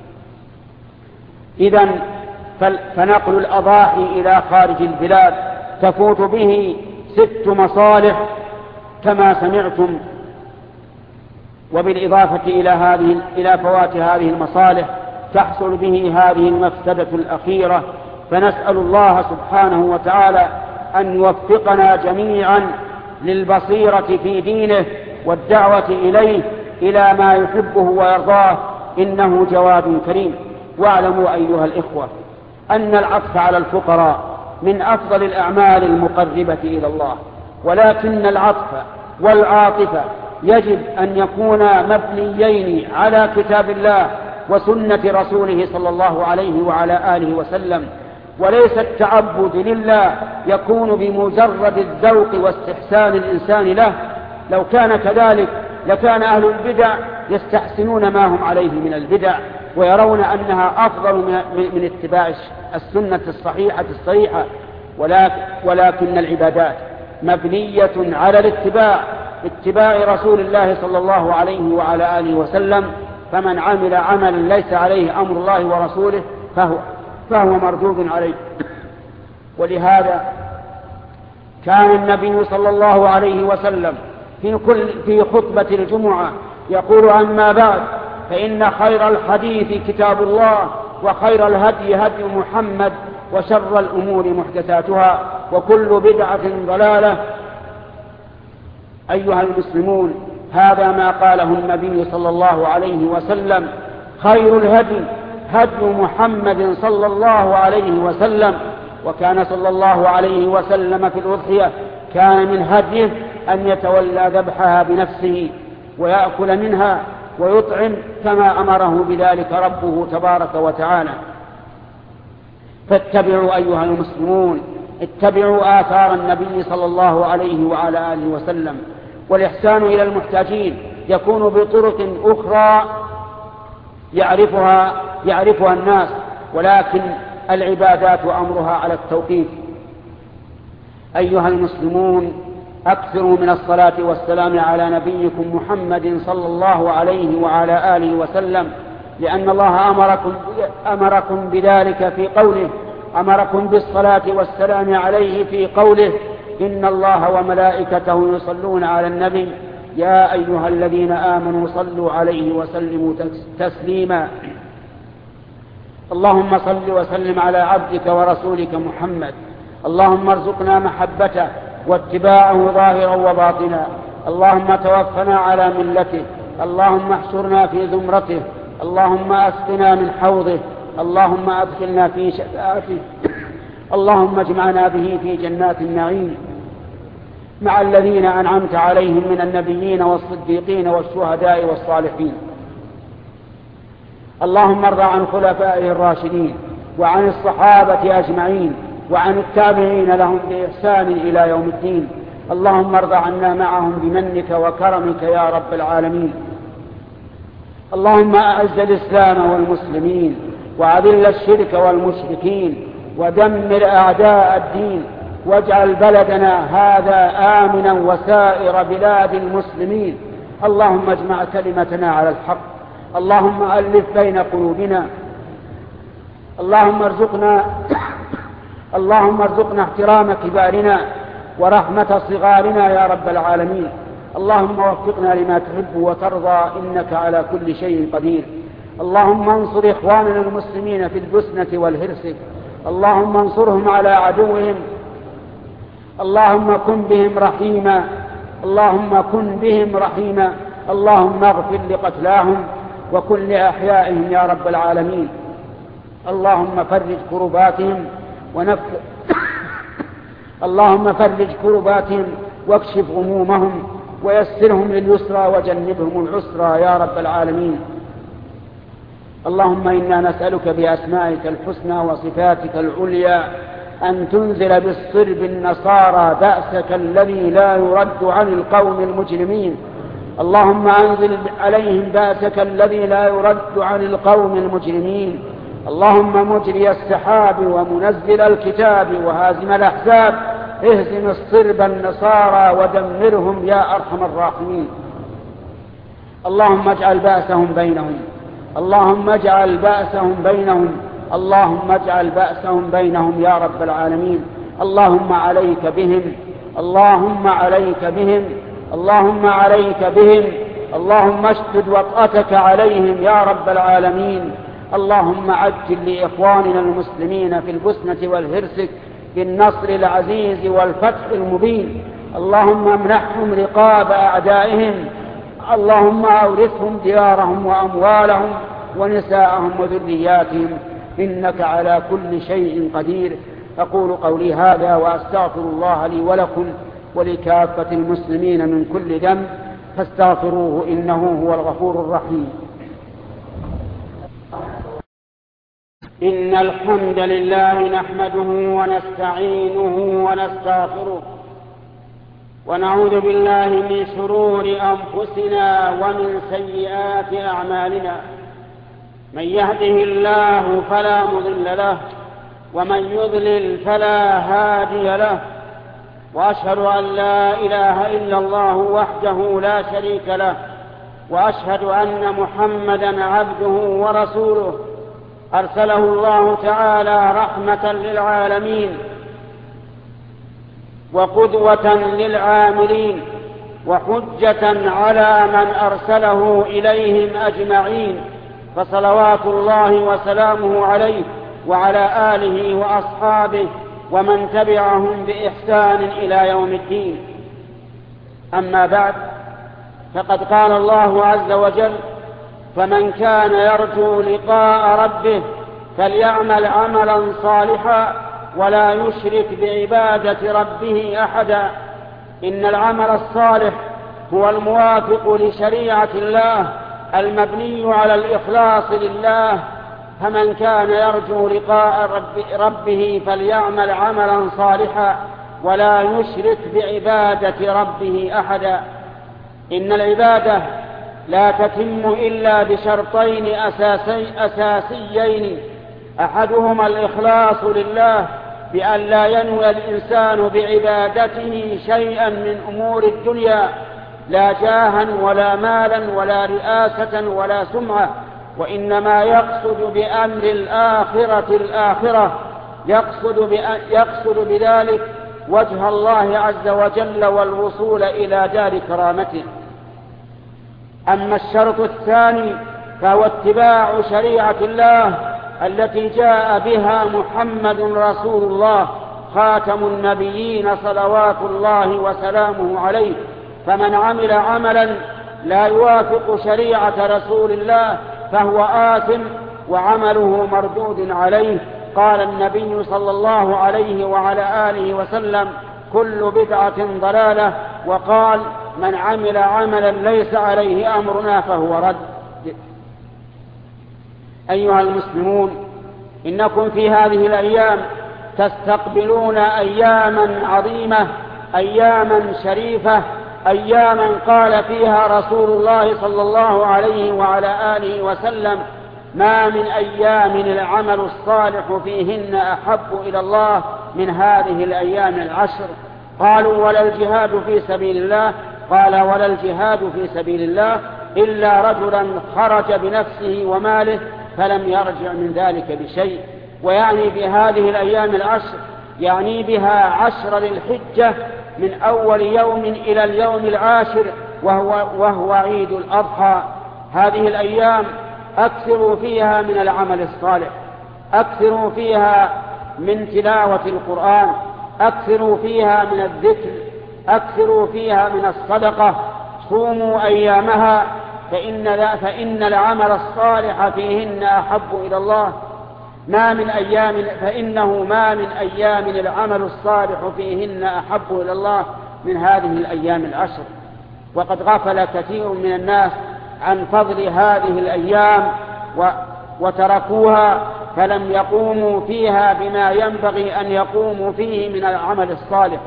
إذن فنقل الأضاحي إلى خارج البلاد تفوت به 6 مصالح كما سمعتم، وبالإضافة إلى فوات هذه المصالح تحصل به هذه المفسدة الأخيرة. فنسأل الله سبحانه وتعالى أن يوفقنا جميعا للبصيرة في دينه والدعوة إليه إلى ما يحبه ويرضاه، إنه جواد كريم. واعلموا أيها الإخوة أن العطف على الفقراء من أفضل الأعمال المقربة إلى الله، ولكن العطف والعاطفة يجب أن يكونا مبنيين على كتاب الله وسنة رسوله صلى الله عليه وعلى آله وسلم، وليس التعبد لله يكون بمجرد الذوق واستحسان الإنسان له. لو كان كذلك لكان أهل البدع يستحسنون ما هم عليه من البدع، ويرون أنها أفضل من اتباع السنة الصحيحة الصريحة، ولكن العبادات مبنية على اتباع رسول الله صلى الله عليه وعلى آله وسلم، فمن عمل عملا ليس عليه أمر الله ورسوله فهو مردود عليه. ولهذا كان النبي صلى الله عليه وسلم في خطبة الجمعة يقول: أما بعد، فإن خير الحديث كتاب الله، وخير الهدي هدي محمد، وشر الأمور محدثاتها، وكل بدعة ضلالة. أيها المسلمون، هذا ما قاله النبي صلى الله عليه وسلم: خير الهدي هدي محمد صلى الله عليه وسلم. وكان صلى الله عليه وسلم في الأضحية كان من هديه أن يتولى ذبحها بنفسه ويأكل منها ويطعم كما أمره بذلك ربه تبارك وتعالى. فاتبعوا أيها المسلمون، اتبعوا آثار النبي صلى الله عليه وعلى آله وسلم. والإحسان إلى المحتاجين يكون بطرق أخرى يعرفها الناس، ولكن العبادات أمرها على التوقيف. أيها المسلمون، أكثروا من الصلاة والسلام على نبيكم محمد صلى الله عليه وعلى آله وسلم، لأن الله أمركم بذلك في قوله، أمركم بالصلاة والسلام عليه في قوله: إن الله وملائكته يصلون على النبي يا أيها الذين آمنوا صلوا عليه وسلموا تسليما. اللهم صل وسلم على عبدك ورسولك محمد. اللهم ارزقنا محبته واتباعه ظاهرا وباطنا. اللهم توفنا على ملته. اللهم احشرنا في زمرته. اللهم اسقنا من حوضه. اللهم ادخلنا في شفاعته. اللهم اجمعنا به في جنات النعيم مع الذين أنعمت عليهم من النبيين والصديقين والشهداء والصالحين. اللهم ارض عن خلفائه الراشدين وعن الصحابة أجمعين وعن التابعين لهم بإحسان إلى يوم الدين. اللهم ارض عنا معهم بمنك وكرمك يا رب العالمين. اللهم أعز الإسلام والمسلمين وأذل الشرك والمشركين ودمر أعداء الدين، واجعل بلدنا هذا آمنا وسائر بلاد المسلمين. اللهم اجمع كلمتنا على الحق. اللهم ألف بين قلوبنا. اللهم ارزقنا احترام كبارنا ورحمة صغارنا يا رب العالمين. اللهم وفقنا لما تحب وترضى، إنك على كل شيء قدير. اللهم انصر إخواننا المسلمين في البسنة والهرسك. اللهم انصرهم على عدوهم. اللهم كن بهم رحيما. اللهم اغفر لقتلاهم وكن لأحيائهم يا رب العالمين. اللهم فرج كرباتهم واكشف غمومهم ويسرهم لليسرى وجنبهم العسرى يا رب العالمين. اللهم إنا نسألك بأسمائك الحسنى وصفاتك العليا أن تنزل بالصر بالنصارى بأسك الذي لا يرد عن القوم المجرمين. اللهم أنزل عليهم بأسك الذي لا يرد عن القوم المجرمين. اللهم مجري السحاب ومنزل الكتاب وهازم الأحزاب، اهزم الصرب النصارى ودمرهم يا أرحم الراحمين. اللهم اجعل بأسهم بينهم يا رب العالمين. اللهم عليك بهم. اللهم اشدد وطأتك عليهم يا رب العالمين. اللهم عجل لإخواننا المسلمين في البسنة والهرسك بالنصر العزيز والفتح المبين. اللهم امنحهم رقاب أعدائهم. اللهم أورثهم ديارهم وأموالهم ونساءهم وذرياتهم، إنك على كل شيء قدير. أقول قولي هذا وأستغفر الله لي ولكم ولكافة المسلمين من كل ذنب، فاستغفروه إنه هو الغفور الرحيم. إن الحمد لله نحمده ونستعينه ونستغفره، ونعوذ بالله من شرور أنفسنا ومن سيئات أعمالنا. من يهده الله فلا مضل له، ومن يضلل فلا هادي له. وأشهد أن لا إله إلا الله وحده لا شريك له، وأشهد أن محمدا عبده ورسوله أرسله الله تعالى رحمة للعالمين وقدوة للعاملين، وحجة على من أرسله إليهم أجمعين، فصلوات الله وسلامه عليه وعلى آله وأصحابه ومن تبعهم بإحسان إلى يوم الدين. أما بعد، فقد قال الله عز وجل: فمن كان يرجو لقاء ربه فليعمل عملا صالحا ولا يشرك بعبادة ربه أحدا. إن العمل الصالح هو الموافق لشريعة الله المبني على الإخلاص لله. فمن كان يرجو لقاء ربه فليعمل عملا صالحا ولا يشرك بعبادة ربه أحدا. إن العبادة لا تتم إلا بشرطين أساسيين: أحدهما الإخلاص لله بأن لا ينوي الإنسان بعبادته شيئا من أمور الدنيا، لا جاها ولا مالا ولا رئاسة ولا سمعة، وإنما يقصد بأمر الآخرة يقصد بذلك وجه الله عز وجل والوصول إلى دار كرامته. أما الشرط الثاني فهو اتباع شريعة الله التي جاء بها محمد رسول الله خاتم النبيين صلوات الله وسلامه عليه. فمن عمل عملا لا يوافق شريعة رسول الله فهو آثم وعمله مردود عليه. قال النبي صلى الله عليه وعلى آله وسلم: كل بدعة ضلالة. وقال: من عمل عملا ليس عليه أمرنا فهو رد. أيها المسلمون، إنكم في هذه الأيام تستقبلون أياما عظيمة، أياما شريفة، أياما قال فيها رسول الله صلى الله عليه وعلى آله وسلم: ما من أيام العمل الصالح فيهن أحب إلى الله من هذه الأيام العشر. قالوا: ولا الجهاد في سبيل الله؟ قال: ولا الجهاد في سبيل الله إلا رجلا خرج بنفسه وماله فلم يرجع من ذلك بشيء. ويعني بهذه الأيام العشر يعني بها 10 للحجة من أول يوم إلى اليوم العاشر وهو عيد الأضحى. هذه الأيام أكثروا فيها من العمل الصالح، أكثروا فيها من تلاوة القرآن، أكثروا فيها من الذكر، أكثروا فيها من الصدقة. صوموا أيامها فإن العمل الصالح فيهن أحب إلى الله. فإنه ما من أيام العمل الصالح فيهن أحب إلى الله من هذه الأيام العشر. وقد غفل كثير من الناس عن فضل هذه الأيام وتركوها، فلم يقوموا فيها بما ينبغي أن يقوموا فيه من العمل الصالح.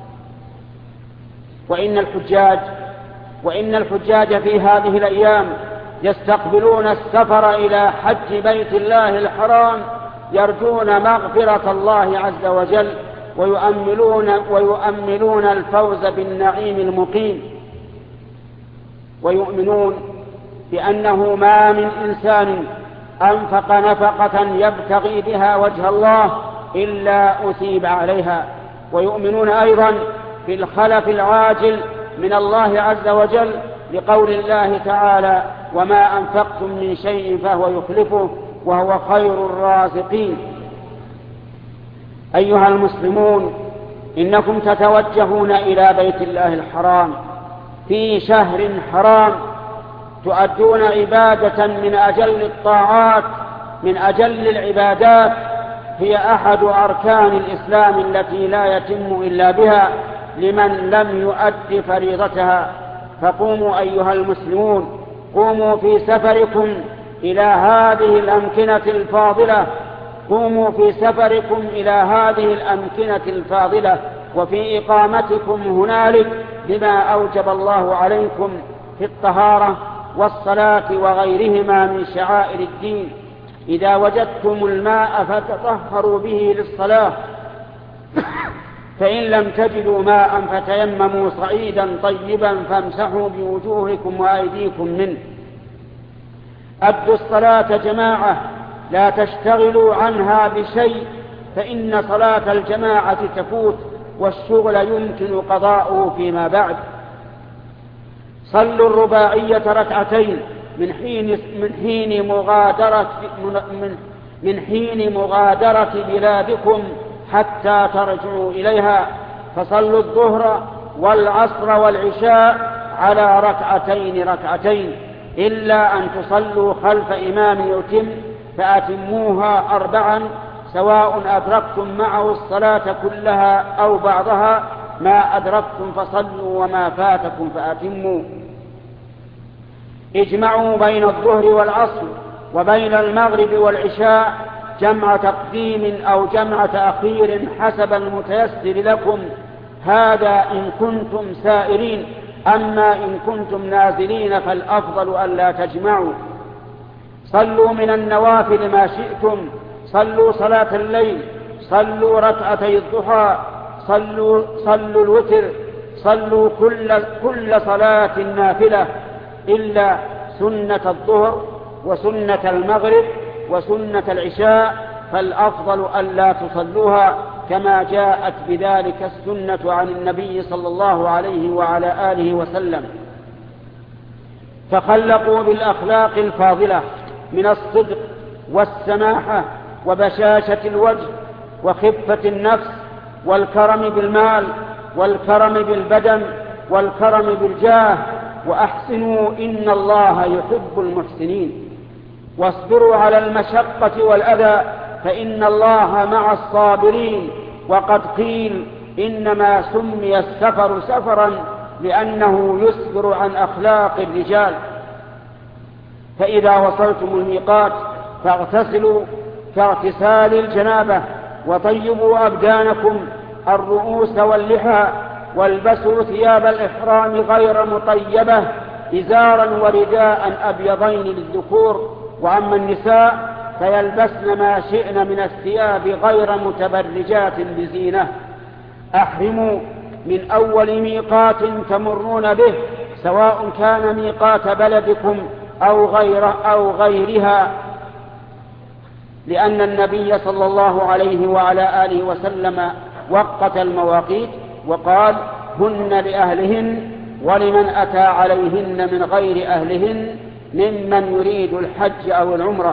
وإن الحجاج في هذه الأيام يستقبلون السفر إلى حج بيت الله الحرام يرجون مغفرة الله عز وجل ويؤملون الفوز بالنعيم المقيم، ويؤمنون بأنه ما من إنسان أنفق نفقة يبتغي بها وجه الله إلا أثيب عليها. ويؤمنون أيضا بالخلف العاجل من الله عز وجل لقول الله تعالى: وما أنفقتم من شيء فهو يخلفه وهو خير الرازقين. أيها المسلمون، إنكم تتوجهون إلى بيت الله الحرام في شهر حرام، تؤدون عبادة من أجل الطاعات، من أجل العبادات، هي أحد أركان الإسلام التي لا يتم إلا بها لمن لم يؤد فريضتها. فقوموا أيها المسلمون، قوموا في سفركم إلى هذه الأمكنة الفاضلة، قوموا في سفركم إلى هذه الأمكنة الفاضلة وفي إقامتكم هنالك بما أوجب الله عليكم في الطهارة والصلاة وغيرهما من شعائر الدين. إذا وجدتم الماء فتطهروا به للصلاة، فإن لم تجدوا ماء فتيمموا صعيدا طيبا فامسحوا بوجوهكم وأيديكم منه. أدوا الصلاة جماعة، لا تشتغلوا عنها بشيء، فإن صلاة الجماعة تفوت والشغل يمكن قضاؤه فيما بعد. صلوا الرباعية ركعتين من حين مغادرة بلادكم حتى ترجعوا إليها، فصلوا الظهر والعصر والعشاء على ركعتين إلا أن تصلوا خلف إمام يتم فأتموها 4 سواء أدركتم معه الصلاة كلها أو بعضها، ما أدركتم فصلوا وما فاتكم فأتموا. اجمعوا بين الظهر والعصر وبين المغرب والعشاء جمع تقديم أو جمع تأخير حسب المتيسر لكم، هذا إن كنتم سائرين، أما إن كنتم نازلين فالأفضل ألا تجمعوا. صلوا من النوافل ما شئتم، صلوا صلاة الليل، صلوا ركعتي الضحى، صلوا الوتر، صلوا كل صلاة نافلة إلا سنة الظهر وسنة المغرب وسنة العشاء، فالأفضل ألا تصلوها كما جاءت بذلك السنة عن النبي صلى الله عليه وعلى آله وسلم. فخلقوا بالأخلاق الفاضلة من الصدق والسماحة وبشاشة الوجه وخفة النفس والكرم بالمال والكرم بالبدن والكرم بالجاه، وأحسنوا إن الله يحب المحسنين. واصبروا على المشقة والأذى فإن الله مع الصابرين. وقد قيل إنما سمي السفر سفرا لأنه يسفر عن أخلاق الرجال. فإذا وصلتم الميقات فاغتسلوا كاغتسال الجنابة، وطيبوا أبدانكم الرؤوس واللحى، والبسوا ثياب الإحرام غير مطيبة، إزارا ورداء أبيضين للذكور، وأما النساء فيلبسن ما شئن من الثياب غير متبرجات بزينة. أحرموا من أول ميقات تمرون به، سواء كان ميقات بلدكم أو غيرها، لأن النبي صلى الله عليه وعلى آله وسلم وقت المواقيت وقال: هن لأهلهن ولمن أتى عليهن من غير أهلهن ممن يريد الحج أو العمرة.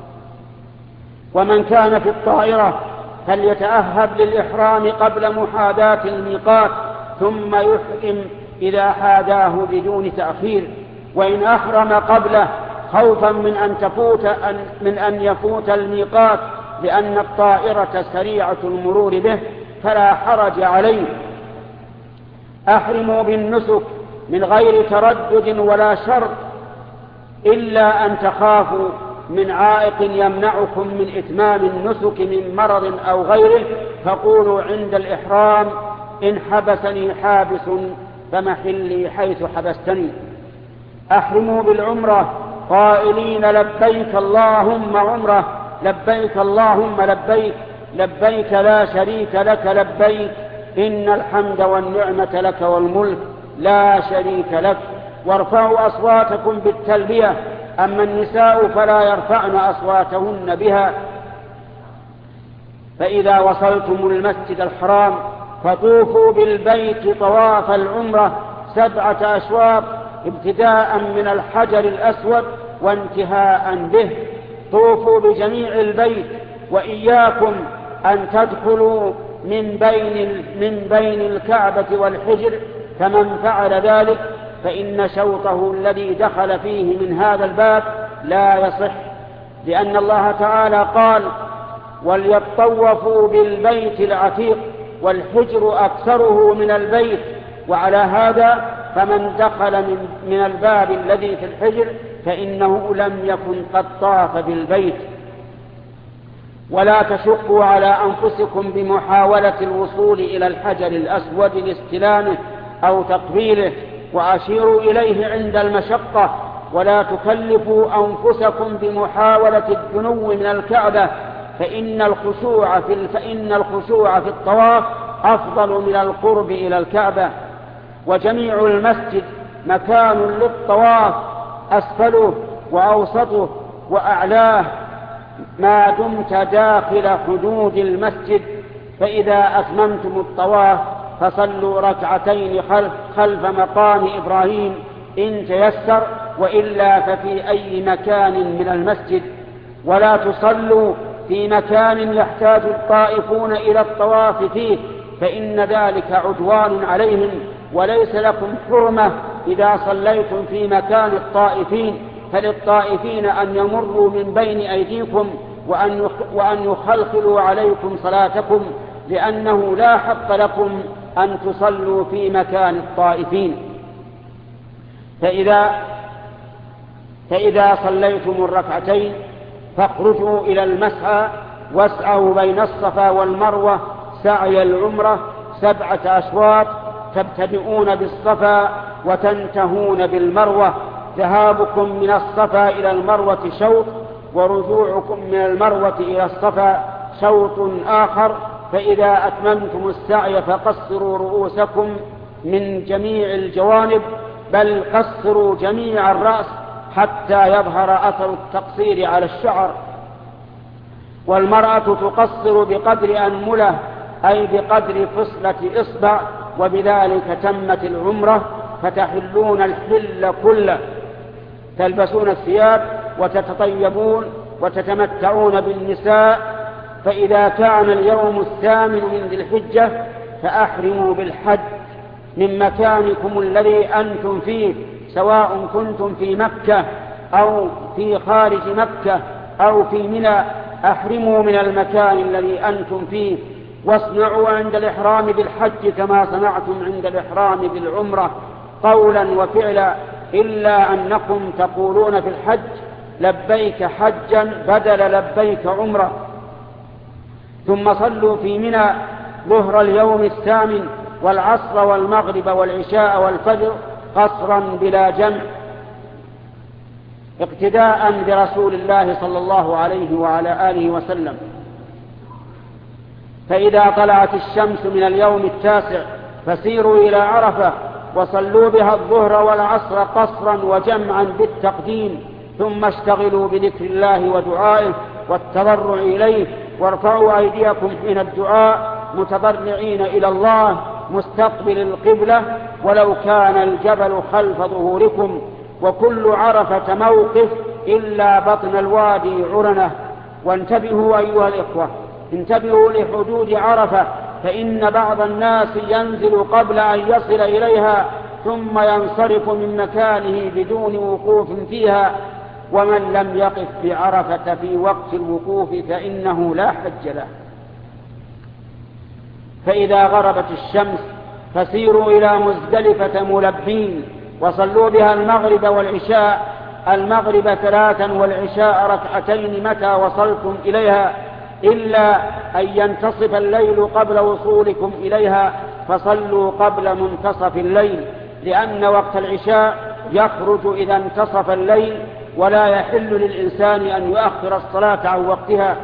ومن كان في الطائرة فليتأهب للإحرام قبل محاذاة الميقات، ثم يحرم إذا حاذاه بدون تأخير، وإن أحرم قبله خوفا من أن يفوت الميقات لأن الطائرة سريعة المرور به فلا حرج عليه. أحرموا بالنسك من غير تردد ولا شرط، إلا أن تخافوا من عائق يمنعكم من إتمام النسك من مرض أو غيره، فقولوا عند الإحرام: إن حبسني حابس فمحلي حيث حبستني. أحرموا بالعمرة قائلين: لبيك اللهم عمرة، لبيك اللهم لبيك، لبيك لا شريك لك لبيك، إن الحمد والنعمة لك والملك لا شريك لك. وارفعوا أصواتكم بالتلبية، أما النساء فلا يرفعن أصواتهن بها. فإذا وصلتم المسجد الحرام فطوفوا بالبيت طواف العمرة 7 أشواط، ابتداء من الحجر الأسود وانتهاء به. طوفوا بجميع البيت، وإياكم أن تدخلوا من بين الكعبة والحجر، فمن فعل ذلك فإن شوطه الذي دخل فيه من هذا الباب لا يصح، لأن الله تعالى قال: وليطوفوا بالبيت العتيق، والحجر أكثره من البيت. وعلى هذا فمن دخل من الباب الذي في الحجر فإنه لم يكن قد طاف بالبيت. ولا تشقوا على أنفسكم بمحاولة الوصول إلى الحجر الأسود لاستلامه أو تقبيله، وأشيروا إليه عند المشقة، ولا تكلفوا أنفسكم بمحاولة الدنو من الكعبة، فإن الخشوع في الطواف أفضل من القرب إلى الكعبة. وجميع المسجد مكان للطواف، أسفله وأوسطه وأعلاه، ما دمت داخل حدود المسجد. فإذا أتممتم الطواف فصلوا 2 خلف مقام إبراهيم، إن تيسر، وإلا ففي أي مكان من المسجد. ولا تصلوا في مكان يحتاج الطائفون إلى الطواف فيه، فإن ذلك عدوان عليهم، وليس لكم حرمة إذا صليتم في مكان الطائفين، فللطائفين أن يمروا من بين أيديكم وأن يخلخلوا عليكم صلاتكم، لأنه لا حق لكم أن تصلوا في مكان الطائفين. فإذا صليتم الركعتين فاخرجوا إلى المسعى واسعوا بين الصفا والمروة سعي العمرة 7 أشواط، تبتدئون بالصفا وتنتهون بالمروة. ذهابكم من الصفا إلى المروة شوط، ورجوعكم من المروة إلى الصفا شوط آخر. فإذا أتممتم السعي فقصروا رؤوسكم من جميع الجوانب، بل قصروا جميع الرأس حتى يظهر أثر التقصير على الشعر. والمرأة تقصر بقدر أنملة، أي بقدر فصلة إصبع، وبذلك تمت العمرة. فتحلون الحل كله، تلبسون الثياب وتتطيبون وتتمتعون بالنساء. فإذا كان اليوم 8 من ذي الحجة فأحرموا بالحج من مكانكم الذي أنتم فيه، سواء كنتم في مكة أو في خارج مكة أو في منى. أحرموا من المكان الذي أنتم فيه، واصنعوا عند الإحرام بالحج كما صنعتم عند الإحرام بالعمرة قولا وفعلا، إلا أنكم تقولون في الحج لبيك حجا بدل لبيك عمرة. ثم صلوا في منى ظهر اليوم 8 والعصر والمغرب والعشاء والفجر قصرا بلا جمع، اقتداء برسول الله صلى الله عليه وعلى آله وسلم. فإذا طلعت الشمس من اليوم 9 فسيروا إلى عرفة وصلوا بها الظهر والعصر قصرا وجمعا بالتقديم، ثم اشتغلوا بذكر الله ودعائه والتضرع إليه، وارفعوا أيديكم حين الدعاء متضرعين إلى الله مستقبل القبلة ولو كان الجبل خلف ظهوركم. وكل عرفة موقف إلا بطن الوادي عرنة. وانتبهوا أيها الإخوة، انتبهوا لحدود عرفة، فإن بعض الناس ينزل قبل أن يصل إليها ثم ينصرف من مكانه بدون وقوف فيها، ومن لم يقف بعرفة في وقت الوقوف فإنه لا حج له. فإذا غربت الشمس فسيروا إلى مزدلفة ملبين وصلوا بها المغرب والعشاء، المغرب 3 والعشاء 2 متى وصلتم إليها، إلا أن ينتصف الليل قبل وصولكم إليها فصلوا قبل منتصف الليل، لأن وقت العشاء يخرج إذا انتصف الليل، ولا يحل للإنسان أن يؤخر الصلاة عن وقتها.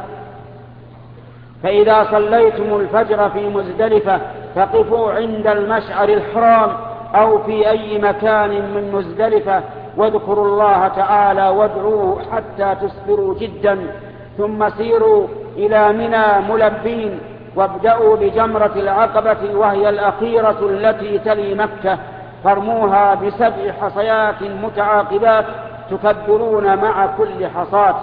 فإذا صليتم الفجر في مزدلفة فقفوا عند المشعر الحرام أو في أي مكان من مزدلفة واذكروا الله تعالى وادعوه حتى تسفروا جدا، ثم سيروا إلى منى ملبين وابدأوا بجمرة العقبة وهي الأخيرة التي تلي مكة، فارموها ب7 حصيات متعاقبات تكبرون مع كل حصاة،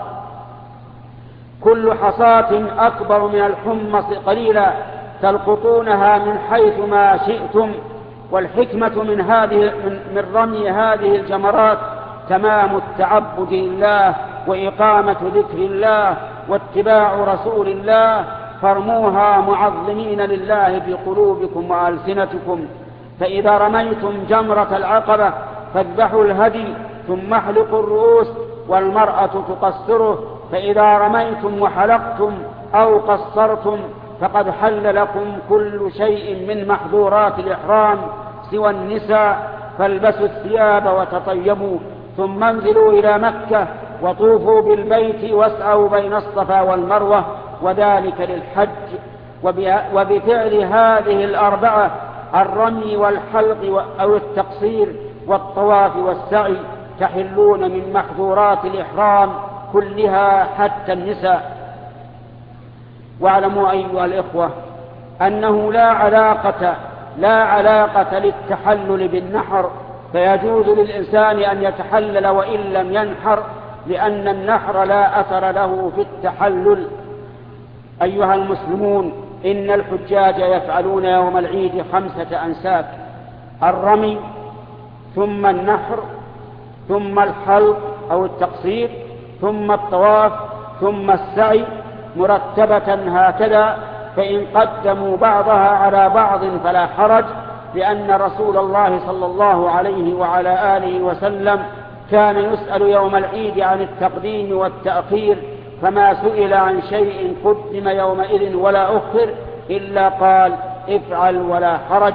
كل حصاة أكبر من الحمص قليلا تلقطونها من حيث ما شئتم. والحكمة من رمي هذه الجمرات تمام التعبد لله وإقامة ذكر الله واتباع رسول الله، فارموها معظمين لله في قلوبكم وألسنتكم. فإذا رميتم جمرة العقبة فاذبحوا الهدي ثم احلقوا الرؤوس، والمرأة تقصره. فإذا رميتم وحلقتم أو قصرتم فقد حل لكم كل شيء من محظورات الإحرام سوى النساء، فالبسوا الثياب وتطيبوا، ثم انزلوا إلى مكة وطوفوا بالبيت واسعوا بين الصفا والمروة، وذلك للحج. وبفعل هذه الأربعة الرمي والحلق أو التقصير والطواف والسعي تحلون من محظورات الإحرام كلها حتى النساء. واعلموا أيها الإخوة أنه لا علاقة للتحلل بالنحر فيجوز للإنسان أن يتحلل وإن لم ينحر، لأن النحر لا أثر له في التحلل. أيها المسلمون، إن الحجاج يفعلون يوم العيد 5 أنساك: الرمي، ثم النحر، ثم الحلق أو التقصير، ثم الطواف، ثم السعي، مرتبة هكذا. فإن قدموا بعضها على بعض فلا حرج، لأن رسول الله صلى الله عليه وعلى آله وسلم كان يسأل يوم العيد عن التقديم والتأخير، فما سئل عن شيء قدم يومئذ ولا أخر إلا قال: افعل ولا حرج.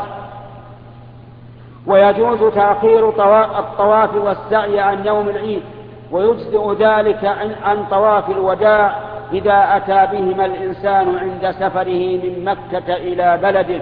ويجوز تأخير الطواف والسعي عن يوم العيد، ويجزئ ذلك عن طواف الوداع إذا أتى بهما الإنسان عند سفره من مكة إلى بلده.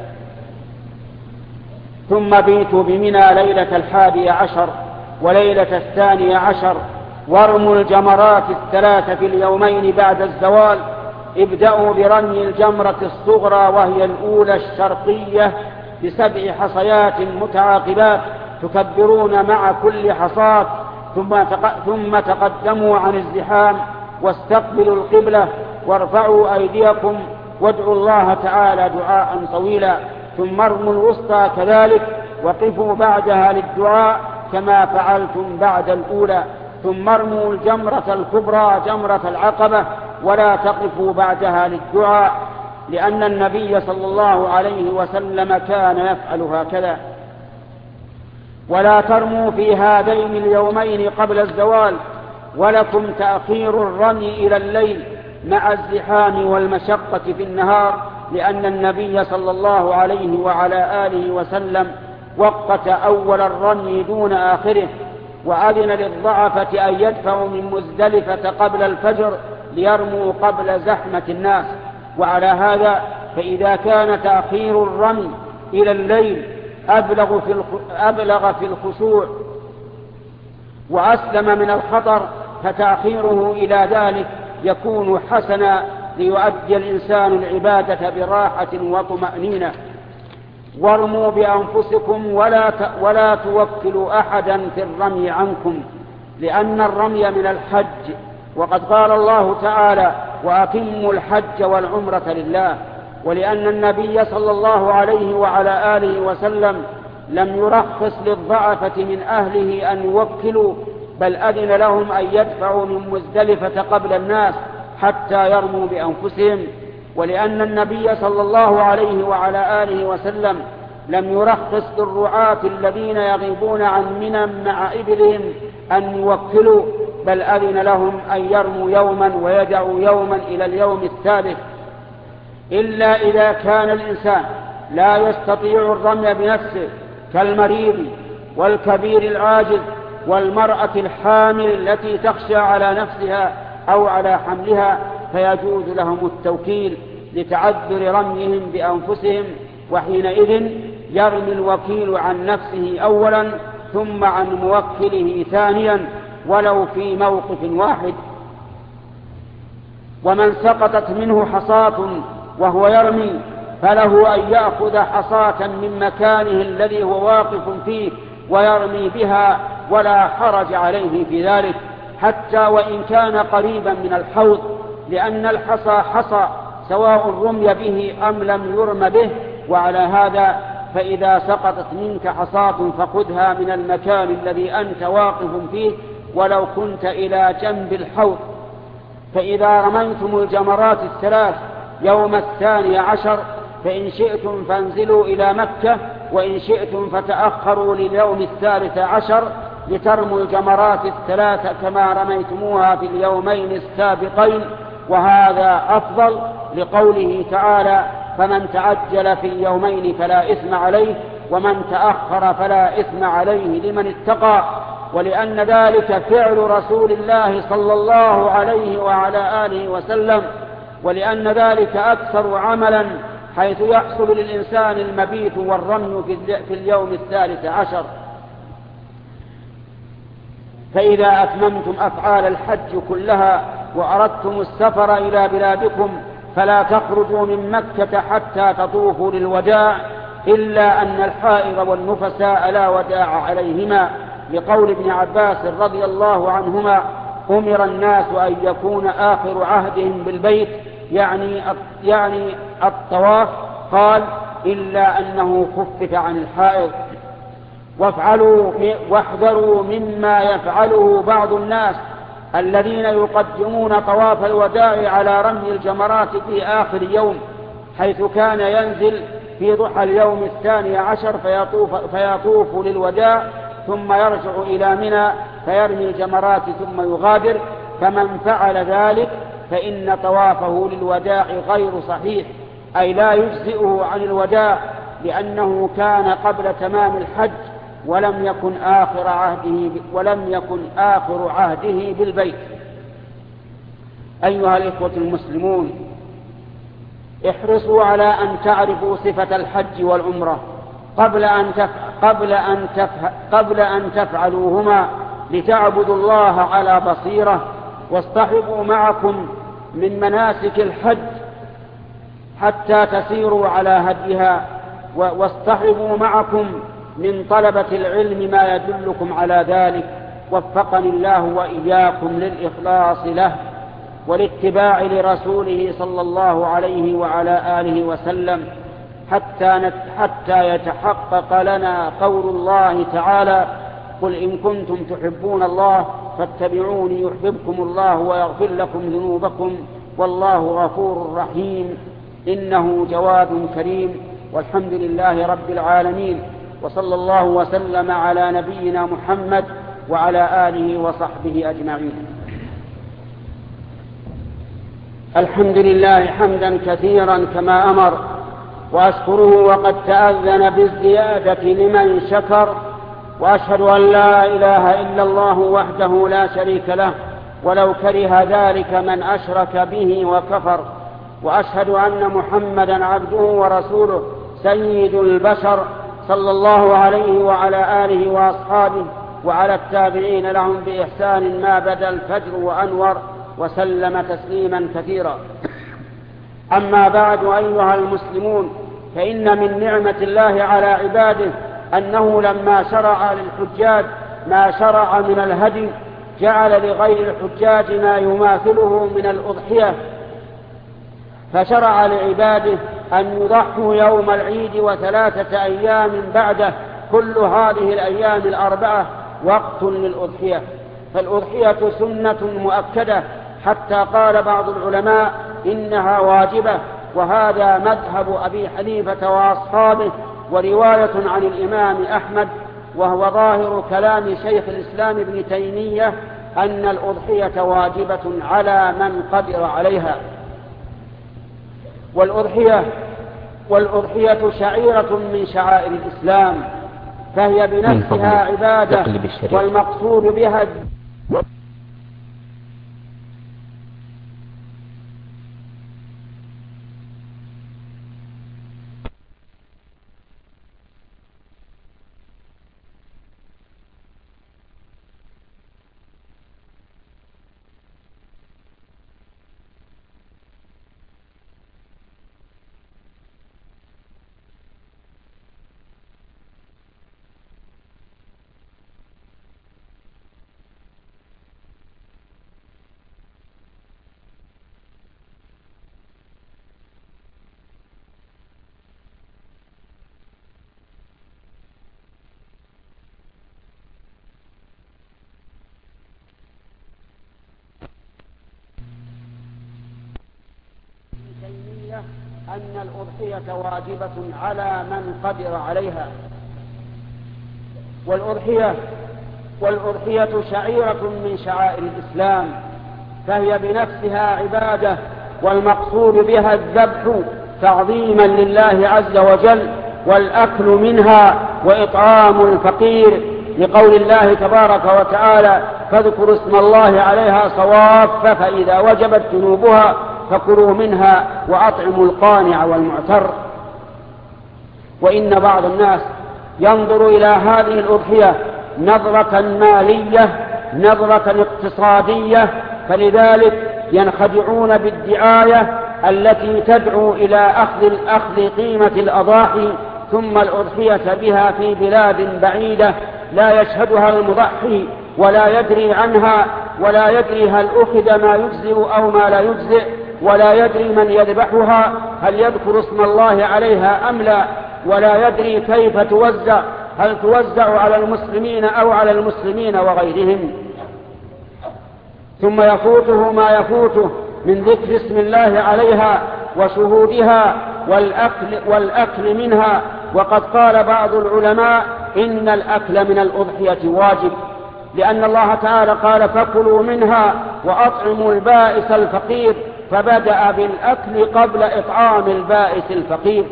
ثم بيتوا بمنى ليلة 11 وليلة 12، وارموا الجمرات 3 في اليومين بعد الزوال. ابدأوا برمي الجمرة الصغرى وهي الأولى الشرقية ب7 حصيات متعاقبات تكبرون مع كل حصاة، ثم تقدموا عن الزحام واستقبلوا القبلة وارفعوا أيديكم وادعوا الله تعالى دعاء طويلا، ثم ارموا الوسطى كذلك وقفوا بعدها للدعاء كما فعلتم بعد الأولى، ثم ارموا الجمرة الكبرى جمرة العقبة ولا تقفوا بعدها للدعاء، لأن النبي صلى الله عليه وسلم كان يفعل هكذا. ولا ترموا في هذين اليومين قبل الزوال، ولكم تأخير الرمي إلى الليل مع الزحام والمشقة في النهار، لأن النبي صلى الله عليه وعلى آله وسلم وقت أول الرمي دون آخره، وأذن للضعفة أن يدفعوا من مزدلفة قبل الفجر ليرموا قبل زحمة الناس. وعلى هذا فإذا كان تأخير الرمي إلى الليل أبلغ في الخشوع وأسلم من الخطر، فتأخيره إلى ذلك يكون حسنا ليؤدي الإنسان العبادة براحة وطمأنينة. وارموا بأنفسكم ولا توكلوا أحدا في الرمي عنكم، لأن الرمي من الحج، وقد قال الله تعالى: وأتموا الحج والعمرة لله. ولأن النبي صلى الله عليه وعلى آله وسلم لم يرخص للضعفة من أهله أن يوكلوا، بل أذن لهم أن يدفعوا من مزدلفة قبل الناس حتى يرموا بأنفسهم. ولأن النبي صلى الله عليه وعلى آله وسلم لم يرخص للرعاة الذين يغيبون عن منى مع إبلهم أن يوكلوا، بل أذن لهم أن يرموا يوما ويدعوا يوما إلى اليوم الثالث، إلا إذا كان الإنسان لا يستطيع الرمي بنفسه، كالمريض والكبير العاجز والمرأة الحامل التي تخشى على نفسها أو على حملها، فيجوز لهم التوكيل لتعذر رميهم بأنفسهم، وحينئذ يرمي الوكيل عن نفسه أولا ثم عن موكله ثانيا ولو في موقف واحد. ومن سقطت منه حصاة وهو يرمي فله أن يأخذ حصاة من مكانه الذي هو واقف فيه ويرمي بها، ولا حرج عليه في ذلك، حتى وإن كان قريبا من الحوض، لأن الحصى حصى سواء رمي به أم لم يرم به. وعلى هذا فإذا سقطت منك حصاة فخذها من المكان الذي أنت واقف فيه ولو كنت إلى جنب الحوض. فإذا رميتم الجمرات 3 يوم 12 فإن شئتم فانزلوا إلى مكة، وإن شئتم فتأخروا لليوم 13 لترموا الجمرات 3 كما رميتموها في اليومين السابقين، وهذا أفضل، لقوله تعالى: فمن تعجل في يومين فلا إثم عليه ومن تأخر فلا إثم عليه لمن اتقى. ولأن ذلك فعل رسول الله صلى الله عليه وعلى آله وسلم، ولأن ذلك أكثر عملا، حيث يحصل للإنسان المبيت والرمي في اليوم 13. فإذا أتممتم أفعال الحج كلها وأردتم السفر إلى بلادكم فلا تخرجوا من مكة حتى تطوفوا للوداع، إلا أن الحائض والنفساء لا وداع عليهما، لقول ابن عباس رضي الله عنهما: أمر الناس أن يكون آخر عهدهم بالبيت يعني الطواف، قال: إلا أنه خفف عن الحائض. واحذروا مما يفعله بعض الناس الذين يقدمون طواف الوداع على رمي الجمرات في آخر يوم، حيث كان ينزل في ضحى اليوم 12 فيطوف للوداع ثم يرجع إلى منى فيرمي الجمرات ثم يغادر. فمن فعل ذلك فإن طوافه للوداع غير صحيح، أي لا يجزئه عن الوداع، لأنه كان قبل تمام الحج ولم يكن آخر عهده بالبيت. أيها الإخوة المسلمون، احرصوا على أن تعرفوا صفة الحج والعمرة قبل أن تفعلوهما، لتعبدوا الله على بصيرة. واصطحبوا معكم من مناسك الحج حتى تسيروا على هديها، واصطحبوا معكم من طلبة العلم ما يدلكم على ذلك. وفقني الله وإياكم للإخلاص له والاتباع لرسوله صلى الله عليه وعلى آله وسلم، حتى يتحقق لنا قول الله تعالى: قل إن كنتم تحبون الله فاتبعوني يحببكم الله ويغفر لكم ذنوبكم والله غفور رحيم، إنه جواد كريم. والحمد لله رب العالمين، وصلى الله وسلم على نبينا محمد وعلى آله وصحبه أجمعين. الحمد لله حمدا كثيرا كما أمر، وأشكره وقد تأذن بالزيادة لمن شكر، وأشهد أن لا إله إلا الله وحده لا شريك له، ولو كره ذلك من أشرك به وكفر. وأشهد أن محمدا عبده ورسوله سيد البشر، صلى الله عليه وعلى آله وأصحابه وعلى التابعين لهم بإحسان ما بدا الفجر وأنور، وسلم تسليما كثيرا. أما بعد، أيها المسلمون، فإن من نعمة الله على عباده أنه لما شرع للحجاج ما شرع من الهدي، جعل لغير الحجاج ما يماثله من الأضحية، فشرع لعباده أن يضحوا يوم العيد و3 أيام بعده، كل هذه الأيام الأربعة وقت للأضحية. فالأضحية سنة مؤكدة، حتى قال بعض العلماء إنها واجبة، وهذا مذهب أبي حنيفة وأصحابه، ورواية عن الإمام أحمد، وهو ظاهر كلام شيخ الإسلام ابن تيمية أن الأضحية واجبة على من قدر عليها. والأضحية شعيرة من شعائر الإسلام، فهي بنفسها عبادة، والمقصود بها أن الأضحية واجبة على من قدر عليها. والأضحية شعيرة من شعائر الإسلام، فهي بنفسها عبادة، والمقصود بها الذبح تعظيما لله عز وجل، والأكل منها وإطعام الفقير، لقول الله تبارك وتعالى: فاذكروا اسم الله عليها صواف فإذا وجبت جنوبها فكلوا منها وأطعموا القانع والمعتر. وإن بعض الناس ينظر إلى هذه الأضحية نظرة مالية، نظرة اقتصادية، فلذلك ينخدعون بالدعاية التي تدعو إلى أخذ قيمة الأضاحي ثم الأضحية بها في بلاد بعيدة لا يشهدها المضحي ولا يدري عنها، ولا يدري هل أخذ ما يجزئ أو ما لا يجزئ، ولا يدري من يذبحها هل يذكر اسم الله عليها أم لا، ولا يدري كيف توزع، هل توزع على المسلمين أو على المسلمين وغيرهم. ثم يفوته ما يفوته من ذكر اسم الله عليها وشهودها والأكل منها. وقد قال بعض العلماء إن الأكل من الأضحية واجب، لأن الله تعالى قال فكلوا منها وأطعموا البائس الفقير، فبدأ بالأكل قبل إطعام البائس الفقير.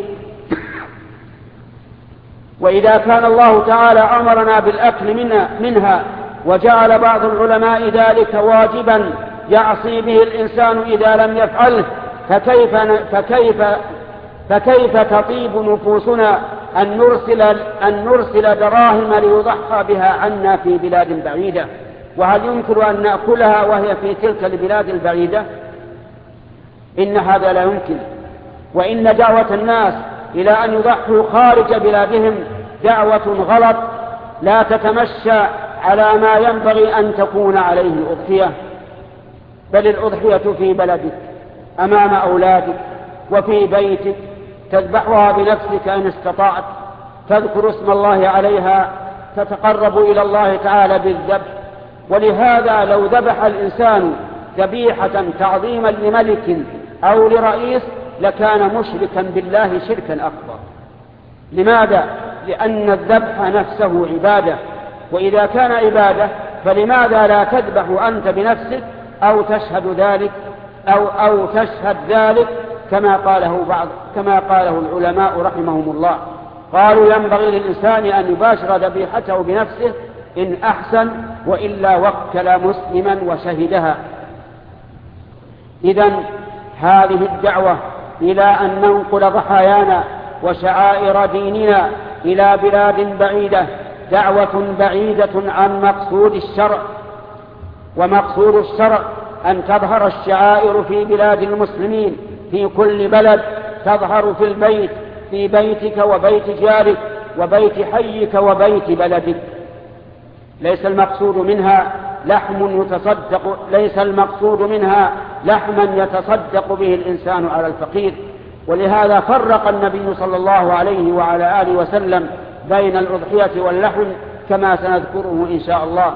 وإذا كان الله تعالى أمرنا بالأكل منها وجعل بعض العلماء ذلك واجبا يعصي به الإنسان إذا لم يفعله، فكيف تطيب نفوسنا أن نرسل دراهم ليضحى بها عنا في بلاد بعيدة؟ وهل يمكن أن نأكلها وهي في تلك البلاد البعيدة؟ إن هذا لا يمكن. وإن دعوة الناس إلى أن يضحوا خارج بلادهم دعوة غلط لا تتمشى على ما ينبغي أن تكون عليه الأضحية، بل الأضحية في بلدك أمام أولادك وفي بيتك، تذبحها بنفسك إن استطعت، تذكر اسم الله عليها، تتقرب إلى الله تعالى بالذبح. ولهذا لو ذبح الإنسان ذبيحة تعظيما لملك أو لرئيس لكان مشركا بالله شركا أكبر. لماذا؟ لأن الذبح نفسه عبادة، وإذا كان عبادة فلماذا لا تذبح أنت بنفسك أو تشهد ذلك كما قاله العلماء رحمهم الله. قالوا ينبغي للإنسان أن يباشر ذبيحته بنفسه إن أحسن، وإلا وكل مسلما وشهدها. إذن هذه الدعوة إلى أن ننقل ضحايانا وشعائر ديننا إلى بلاد بعيدة دعوة بعيدة عن مقصود الشرع. ومقصود الشرع أن تظهر الشعائر في بلاد المسلمين في كل بلد، تظهر في البيت، في بيتك وبيت جارك وبيت حيك وبيت بلدك. ليس المقصود منها لحما يتصدق به الإنسان على الفقير. ولهذا فرق النبي صلى الله عليه وعلى آله وسلم بين الأضحية واللحم كما سنذكره إن شاء الله.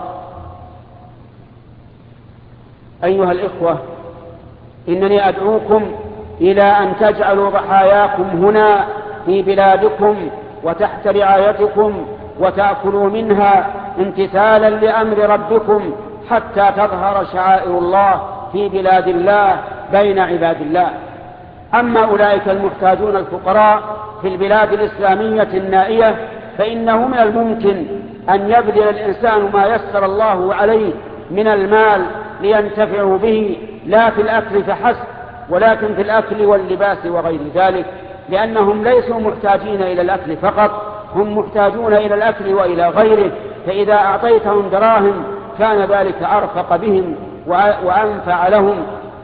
أيها الإخوة، إنني أدعوكم إلى أن تجعلوا ضحاياكم هنا في بلادكم وتحت رعايتكم، وتأكلوا منها امتثالا لأمر ربكم حتى تظهر شعائر الله في بلاد الله بين عباد الله. أما أولئك المحتاجون الفقراء في البلاد الإسلامية النائية فإنه من الممكن أن يبذل الإنسان ما يسر الله عليه من المال لينتفعوا به، لا في الأكل فحسب ولكن في الأكل واللباس وغير ذلك، لأنهم ليسوا محتاجين إلى الأكل فقط، هم محتاجون إلى الأكل وإلى غيره. فإذا أعطيتهم دراهم كان ذلك أرفق بهم وأنفع لهم.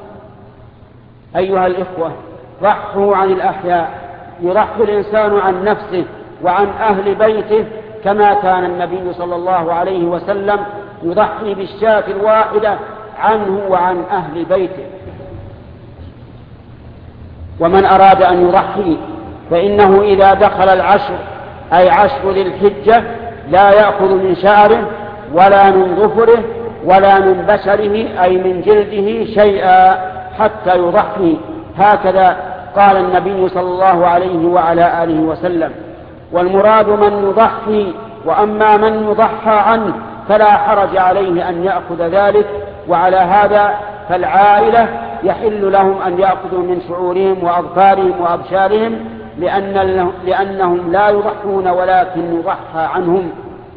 أيها الإخوة، ضحوا عن الأحياء، يضحي الإنسان عن نفسه وعن أهل بيته، كما كان النبي صلى الله عليه وسلم يضحي بالشاة الواحدة عنه وعن أهل بيته. ومن أراد أن يضحي فإنه إذا دخل العشر أي عشر ذي الحجة لا يأخذ من شعره ولا من ظفره ولا من بشره أي من جلده شيئا حتى يضحي. هكذا قال النبي صلى الله عليه وعلى آله وسلم. والمراد من يضحي، وأما من يضحى عنه فلا حرج عليه أن يأخذ ذلك. وعلى هذا فالعائلة يحل لهم أن يأخذوا من شعورهم وأظفارهم وأبشارهم، لأنهم لا يضحون ولكن يضحى عنهم.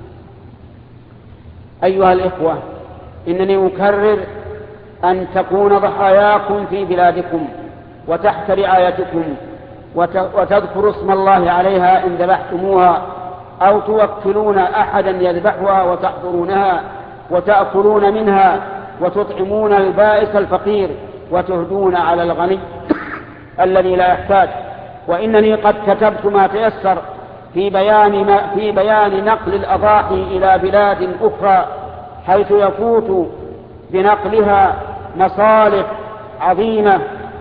أيها الإخوة، إنني أكرر أن تكون ضحاياكم في بلادكم وتحت رعايتكم، وتذكروا اسم الله عليها إن ذبحتموها، أو توكلون أحدا يذبحها وتحضرونها وتأكلون منها وتطعمون البائس الفقير وتهدون على الغني الذي لا يحتاج. وإنني قد كتبت ما تيسر في بيان نقل الأضاحي إلى بلاد أخرى، حيث يفوت بنقلها مصالح عظيمة،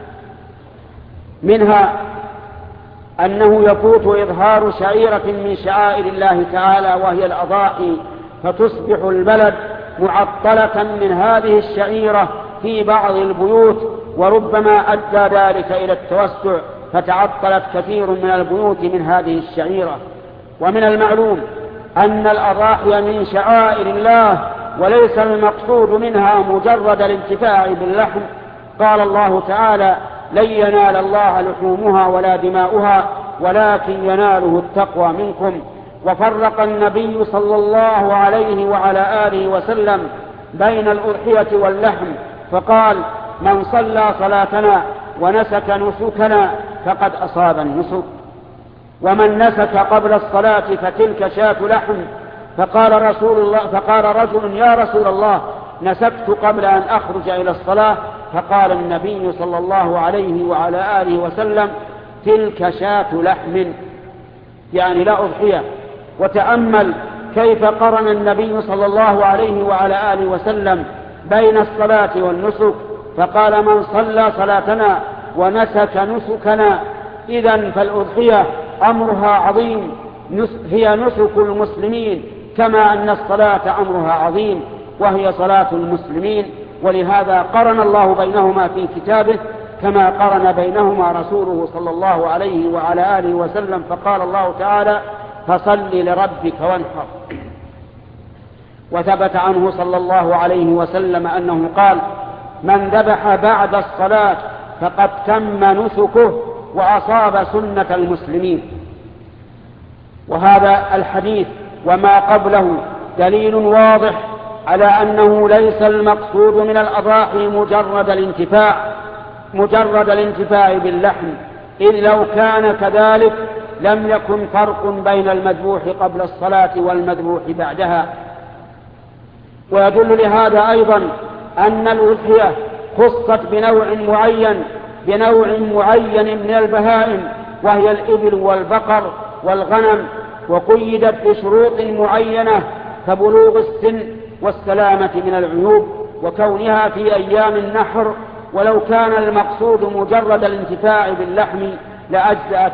منها أنه يفوت إظهار شعيرة من شعائر الله تعالى وهي الأضاحي، فتصبح البلد معطلة من هذه الشعيرة في بعض البيوت، وربما أدى ذلك إلى التوسع، فتعطلت كثير من البيوت من هذه الشعيرة. ومن المعلوم أن الأضاحي من شعائر الله، وليس المقصود منها مجرد الانتفاع باللحم. قال الله تعالى: لن ينال الله لحومها ولا دماؤها ولكن يناله التقوى منكم. وفرق النبي صلى الله عليه وعلى آله وسلم بين الأضحية واللحم، فقال: من صلى صلاتنا ونسك نسكنا فقد أصاب النسك، ومن نسك قبل الصلاة فتلك شاة لحم. فقال رجل: يا رسول الله، نسكت قبل أن أخرج إلى الصلاة. فقال النبي صلى الله عليه وعلى آله وسلم: تلك شاة لحم، يعني لا أضحية. وتأمل كيف قرن النبي صلى الله عليه وعلى آله وسلم بين الصلاة والنسك، فقال: من صلى صلاتنا ونسك نسكنا. إذن فالأضحية أمرها عظيم، هي نسك المسلمين، كما أن الصلاة أمرها عظيم وهي صلاة المسلمين. ولهذا قرن الله بينهما في كتابه، كما قرن بينهما رسوله صلى الله عليه وعلى آله وسلم، فقال الله تعالى: فصل لربك وانحر. وثبت عنه صلى الله عليه وسلم أنه قال: من ذبح بعد الصلاة فقد تم نسكه وأصاب سنة المسلمين. وهذا الحديث وما قبله دليل واضح على أنه ليس المقصود من الأضاحي مجرد الانتفاع باللحم، إذ لو كان كذلك لم يكن فرق بين المذبوح قبل الصلاة والمذبوح بعدها. ويدل لهذا أيضا أن الأضحية خصت بنوع معين من البهائم، وهي الإبل والبقر والغنم، وقيدت بشروط معينة كبلوغ السن والسلامة من العيوب وكونها في أيام النحر. ولو كان المقصود مجرد الانتفاع باللحم لأجزأت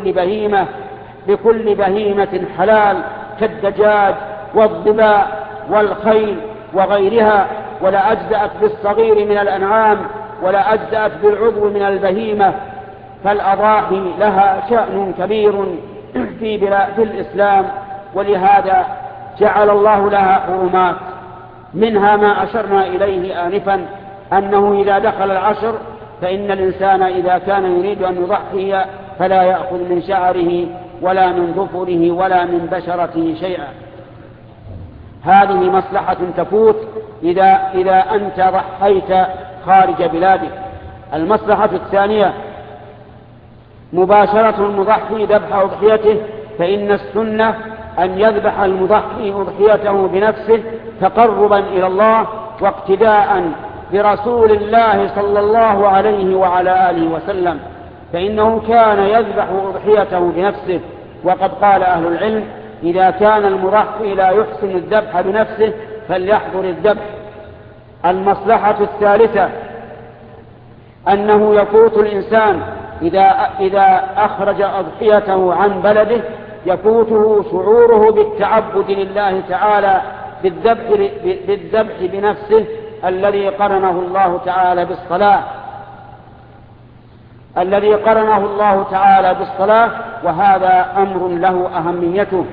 بكل بهيمة حلال كالدجاج والضباء والخيل وغيرها، ولا أجزأت بالصغير من الأنعام، ولا أجزأت بالعضو من البهيمة. فالأضاحي لها شأن كبير في الإسلام، ولهذا جعل الله لها حرمات، منها ما أشرنا إليه آنفا، أنه إذا دخل العشر فإن الإنسان إذا كان يريد أن يضحي فلا يأخذ من شعره ولا من ظفره ولا من بشرته شيئا. هذه مصلحة تفوت إذا أنت ضحيت خارج بلادك. المصلحة الثانية مباشرة المضحي ذبح أضحيته، فإن السنة أن يذبح المضحي أضحيته بنفسه تقربا إلى الله واقتداء برسول الله صلى الله عليه وعلى آله وسلم، فإنه كان يذبح أضحيته بنفسه. وقد قال أهل العلم: إذا كان المضحي لا يحسن الذبح بنفسه فليحضر الذبح. المصلحة الثالثة أنه يفوت الإنسان إذا أخرج أضحيته عن بلده، يفوته شعوره بالتعبد لله تعالى بالذبح بنفسه الذي قرنه الله تعالى بالصلاة، وهذا أمر له أهميته.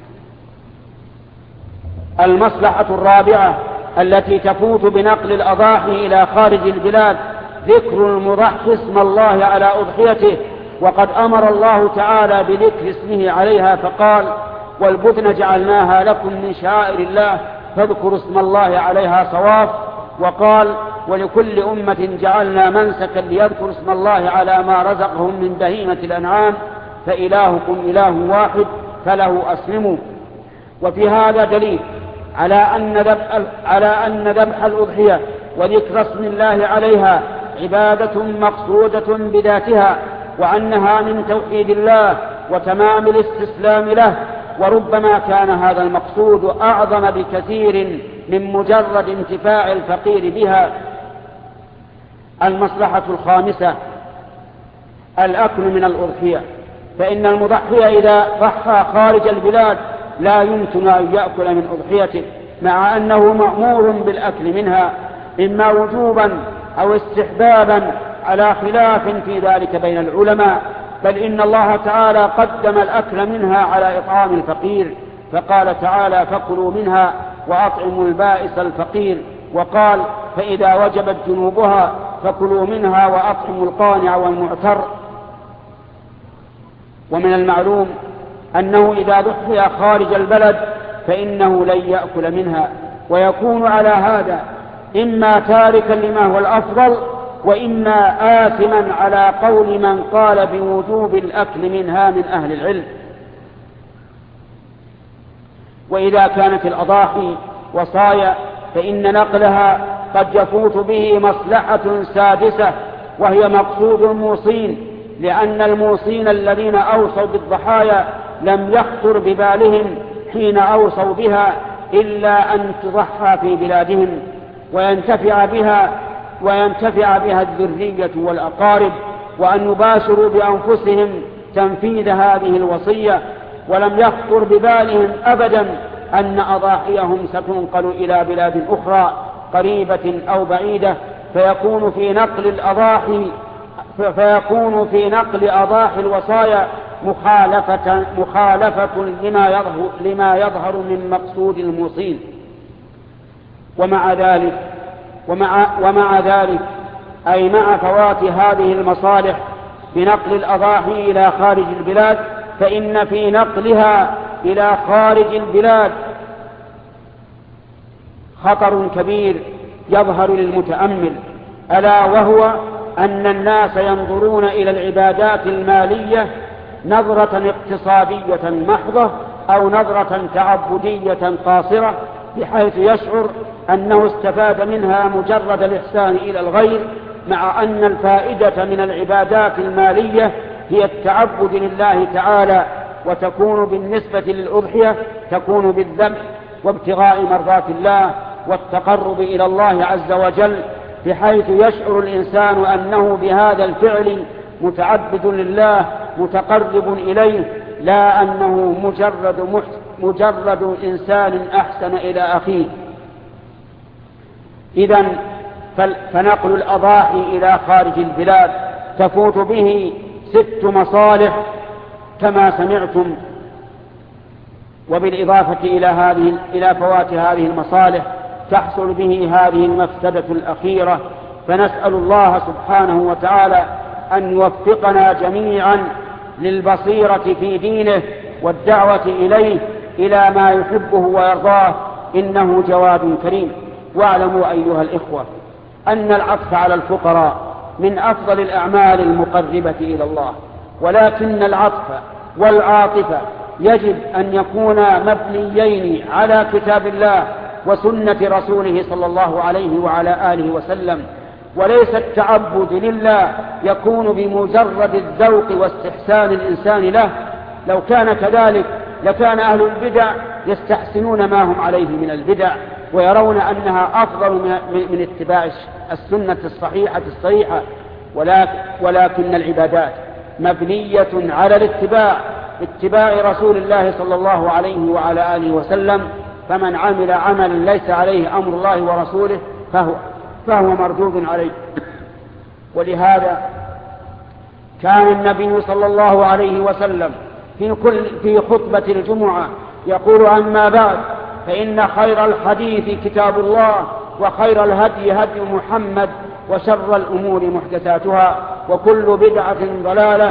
المصلحة الرابعة التي تفوت بنقل الأضاحي إلى خارج البلاد ذكر المضحي اسم الله على أضحيته، وقد أمر الله تعالى بذكر اسمه عليها فقال: والبدن جعلناها لكم من شعائر الله فاذكروا اسم الله عليها صواف. وقال: ولكل أمة جعلنا منسكا ليذكروا اسم الله على ما رزقهم من بهيمة الأنعام فإلهكم إله واحد فله أسلموا. وفي هذا دليل على أن ذبح الأضحية وذكر اسم الله عليها عبادة مقصودة بذاتها، وأنها من توحيد الله وتمام الاستسلام له. وربما كان هذا المقصود أعظم بكثير من مجرد انتفاع الفقير بها. المصلحة الخامسة الأكل من الأضحية، فإن المضحي إذا ضحى خارج البلاد لا يمكن أن يأكل من أضحيته، مع أنه مأمور بالأكل منها إما وجوبا أو استحبابا، على خلاف في ذلك بين العلماء. بل إن الله تعالى قدم الأكل منها على إطعام الفقير، فقال تعالى: فكلوا منها وأطعموا البائس الفقير. وقال: فإذا وجبت جنوبها فكلوا منها وأطعموا القانع والمعتر. ومن المعلوم أنه إذا ضحي خارج البلد فإنه لن يأكل منها، ويكون على هذا إما تاركا لما هو الأفضل، وإما آثما على قول من قال بوجوب الأكل منها من أهل العلم. وإذا كانت الأضاحي وصايا فإن نقلها قد يفوت به مصلحة سادسة، وهي مقصود الموصين، لأن الموصين الذين أوصوا بالضحايا لم يخطر ببالهم حين أوصوا بها إلا أن تضحى في بلادهم وينتفع بها الذرية والأقارب، وأن يباشروا بأنفسهم تنفيذ هذه الوصية. ولم يخطر ببالهم أبدا أن أضاحيهم ستنقل إلى بلاد أخرى قريبة أو بعيدة، فيكون في نقل أضاحي الوصايا مخالفة لما يظهر من مقصود الموصين. ومع ذلك أي مع فوات هذه المصالح بنقل الأضاحي إلى خارج البلاد، فإن في نقلها إلى خارج البلاد خطر كبير يظهر للمتأمل، ألا وهو أن الناس ينظرون إلى العبادات المالية نظرة اقتصادية محضة أو نظرة تعبدية قاصرة، بحيث يشعر أنه استفاد منها مجرد الإحسان إلى الغير، مع أن الفائدة من العبادات المالية هي التعبد لله تعالى، وتكون بالنسبة للأضحية تكون بالذبح وابتغاء مرضات الله والتقرب إلى الله عز وجل، بحيث يشعر الإنسان أنه بهذا الفعل متعبد لله متقرب إليه، لا أنه مجرد إنسان أحسن إلى أخيه. إذن فنقل الأضاحي إلى خارج البلاد تفوت به 6 مصالح كما سمعتم، وبالإضافة إلى فوات هذه المصالح تحصل به هذه المفسدة الأخيرة. فنسأل الله سبحانه وتعالى أن يوفقنا جميعا للبصيرة في دينه والدعوة إليه إلى ما يحبه ويرضاه، إنه جواد كريم. واعلموا أيها الإخوة أن العطف على الفقراء من أفضل الأعمال المقربة إلى الله، ولكن العطف والعاطفة يجب أن يكونا مبنيين على كتاب الله وسنة رسوله صلى الله عليه وعلى آله وسلم، وليس التعبد لله يكون بمجرد الذوق واستحسان الإنسان له. لو كان كذلك لكان أهل البدع يستحسنون ما هم عليه من البدع، ويرون أنها أفضل من اتباع السنة الصحيحة الصريحة. ولكن العبادات مبنية على اتباع رسول الله صلى الله عليه وعلى آله وسلم، فمن عمل عملا ليس عليه أمر الله ورسوله فهو مردود عليه. ولهذا كان النبي صلى الله عليه وسلم في خطبة الجمعة يقول: أما بعد، فإن خير الحديث كتاب الله، وخير الهدي هدي محمد، وشر الأمور محدثاتها، وكل بدعة ضلالة.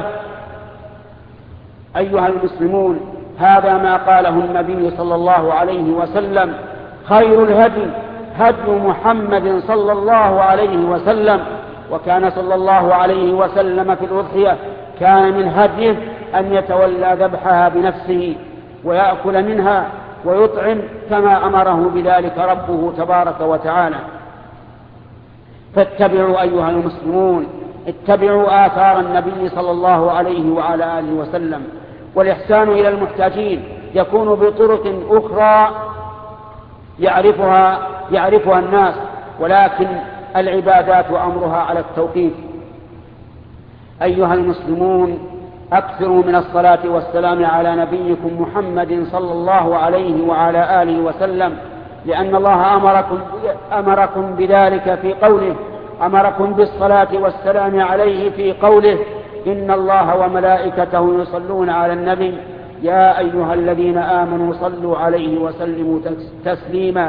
أيها المسلمون، هذا ما قاله النبي صلى الله عليه وسلم: خير الهدي هدي محمد صلى الله عليه وسلم. وكان صلى الله عليه وسلم في الأضحية كان من هديه أن يتولى ذبحها بنفسه ويأكل منها ويطعم كما أمره بذلك ربه تبارك وتعالى. فاتبعوا أيها المسلمون، اتبعوا آثار النبي صلى الله عليه وعلى آله وسلم، والإحسان إلى المحتاجين يكون بطرق أخرى يعرفها الناس، ولكن العبادات أمرها على التوقيف. أيها المسلمون، أكثروا من الصلاة والسلام على نبيكم محمد صلى الله عليه وعلى آله وسلم، لأن الله أمركم بذلك في قوله، أمركم بالصلاة والسلام عليه في قوله: إن الله وملائكته يصلون على النبي يا أيها الذين آمنوا صلوا عليه وسلموا تسليما.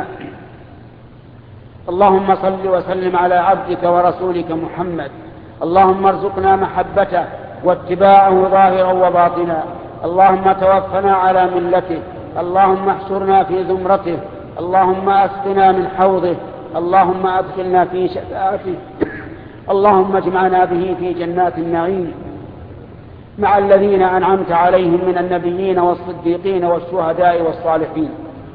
اللهم صل وسلم على عبدك ورسولك محمد. اللهم ارزقنا محبته واتباعه ظاهرا وباطنا. اللهم توفنا على ملته. اللهم احشرنا في زمرته. اللهم اسقنا من حوضه. اللهم ادخلنا في شفاعته. اللهم اجمعنا به في جنات النعيم مع الذين أنعمت عليهم من النبيين والصديقين والشهداء والصالحين.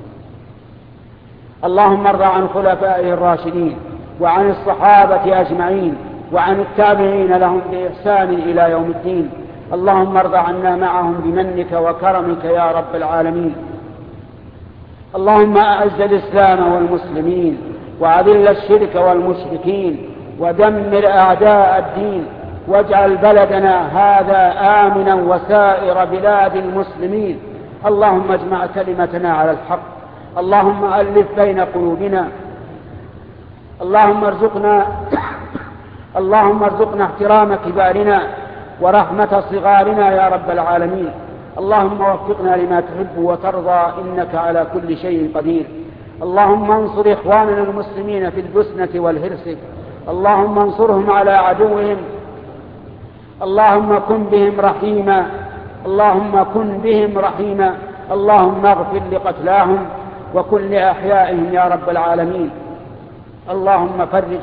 اللهم ارض عن خلفائه الراشدين وعن الصحابة أجمعين وعن التابعين لهم بإحسان إلى يوم الدين. اللهم ارض عنا معهم بمنك وكرمك يا رب العالمين. اللهم أعز الإسلام والمسلمين وأذل الشرك والمشركين ودمر أعداء الدين، واجعل بلدنا هذا آمنا وسائر بلاد المسلمين. اللهم اجمع كلمتنا على الحق. اللهم ألف بين قلوبنا. اللهم ارزقنا احترام كبارنا ورحمة صغارنا يا رب العالمين. اللهم وفقنا لما تحب وترضى، إنك على كل شيء قدير. اللهم انصر إخواننا المسلمين في البسنة والهرسك. اللهم انصرهم على عدوهم. اللهم كن بهم رحيما. اللهم اغفر لقتلاهم وكن لأحيائهم يا رب العالمين. اللهم فرج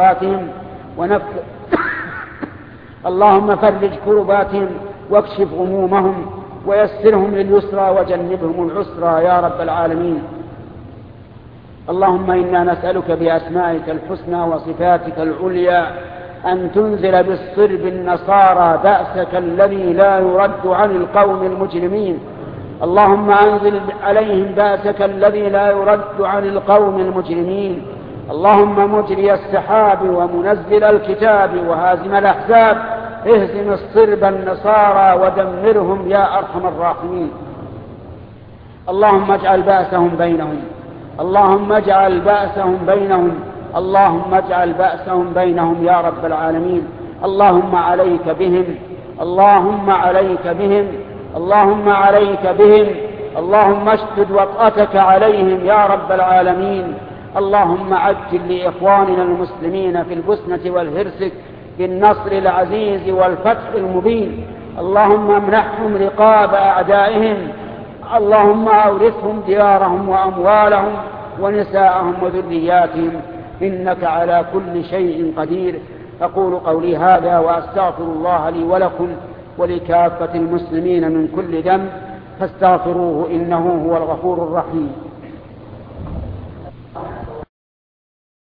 كرباتهم واكشف غمومهم ويسرهم لليسرى وجنبهم العسرى يا رب العالمين. اللهم إنا نسألك بأسمائك الحسنى وصفاتك العليا أن تنزل بالصرب النصارى بأسك الذي لا يرد عن القوم المجرمين. اللهم أنزل عليهم بأسك الذي لا يرد عن القوم المجرمين. اللهم مجري السحاب ومنزل الكتاب وهازم الأحزاب، اهزم الصرب النصارى ودمرهم يا أرحم الراحمين. اللهم اجعل بأسهم بينهم يا رب العالمين. اللهم عليك بهم. اللهم اشدد وطأتك عليهم يا رب العالمين. اللهم عجل لإخواننا المسلمين في البسنة والهرسك بالنصر العزيز والفتح المبين. اللهم امنحهم رقاب أعدائهم. اللهم أورثهم ديارهم وأموالهم ونساءهم وذرياتهم، إنك على كل شيء قدير. أقول قولي هذا وأستغفر الله لي ولكم ولكافة المسلمين من كل ذنب، فاستغفروه إنه هو الغفور الرحيم.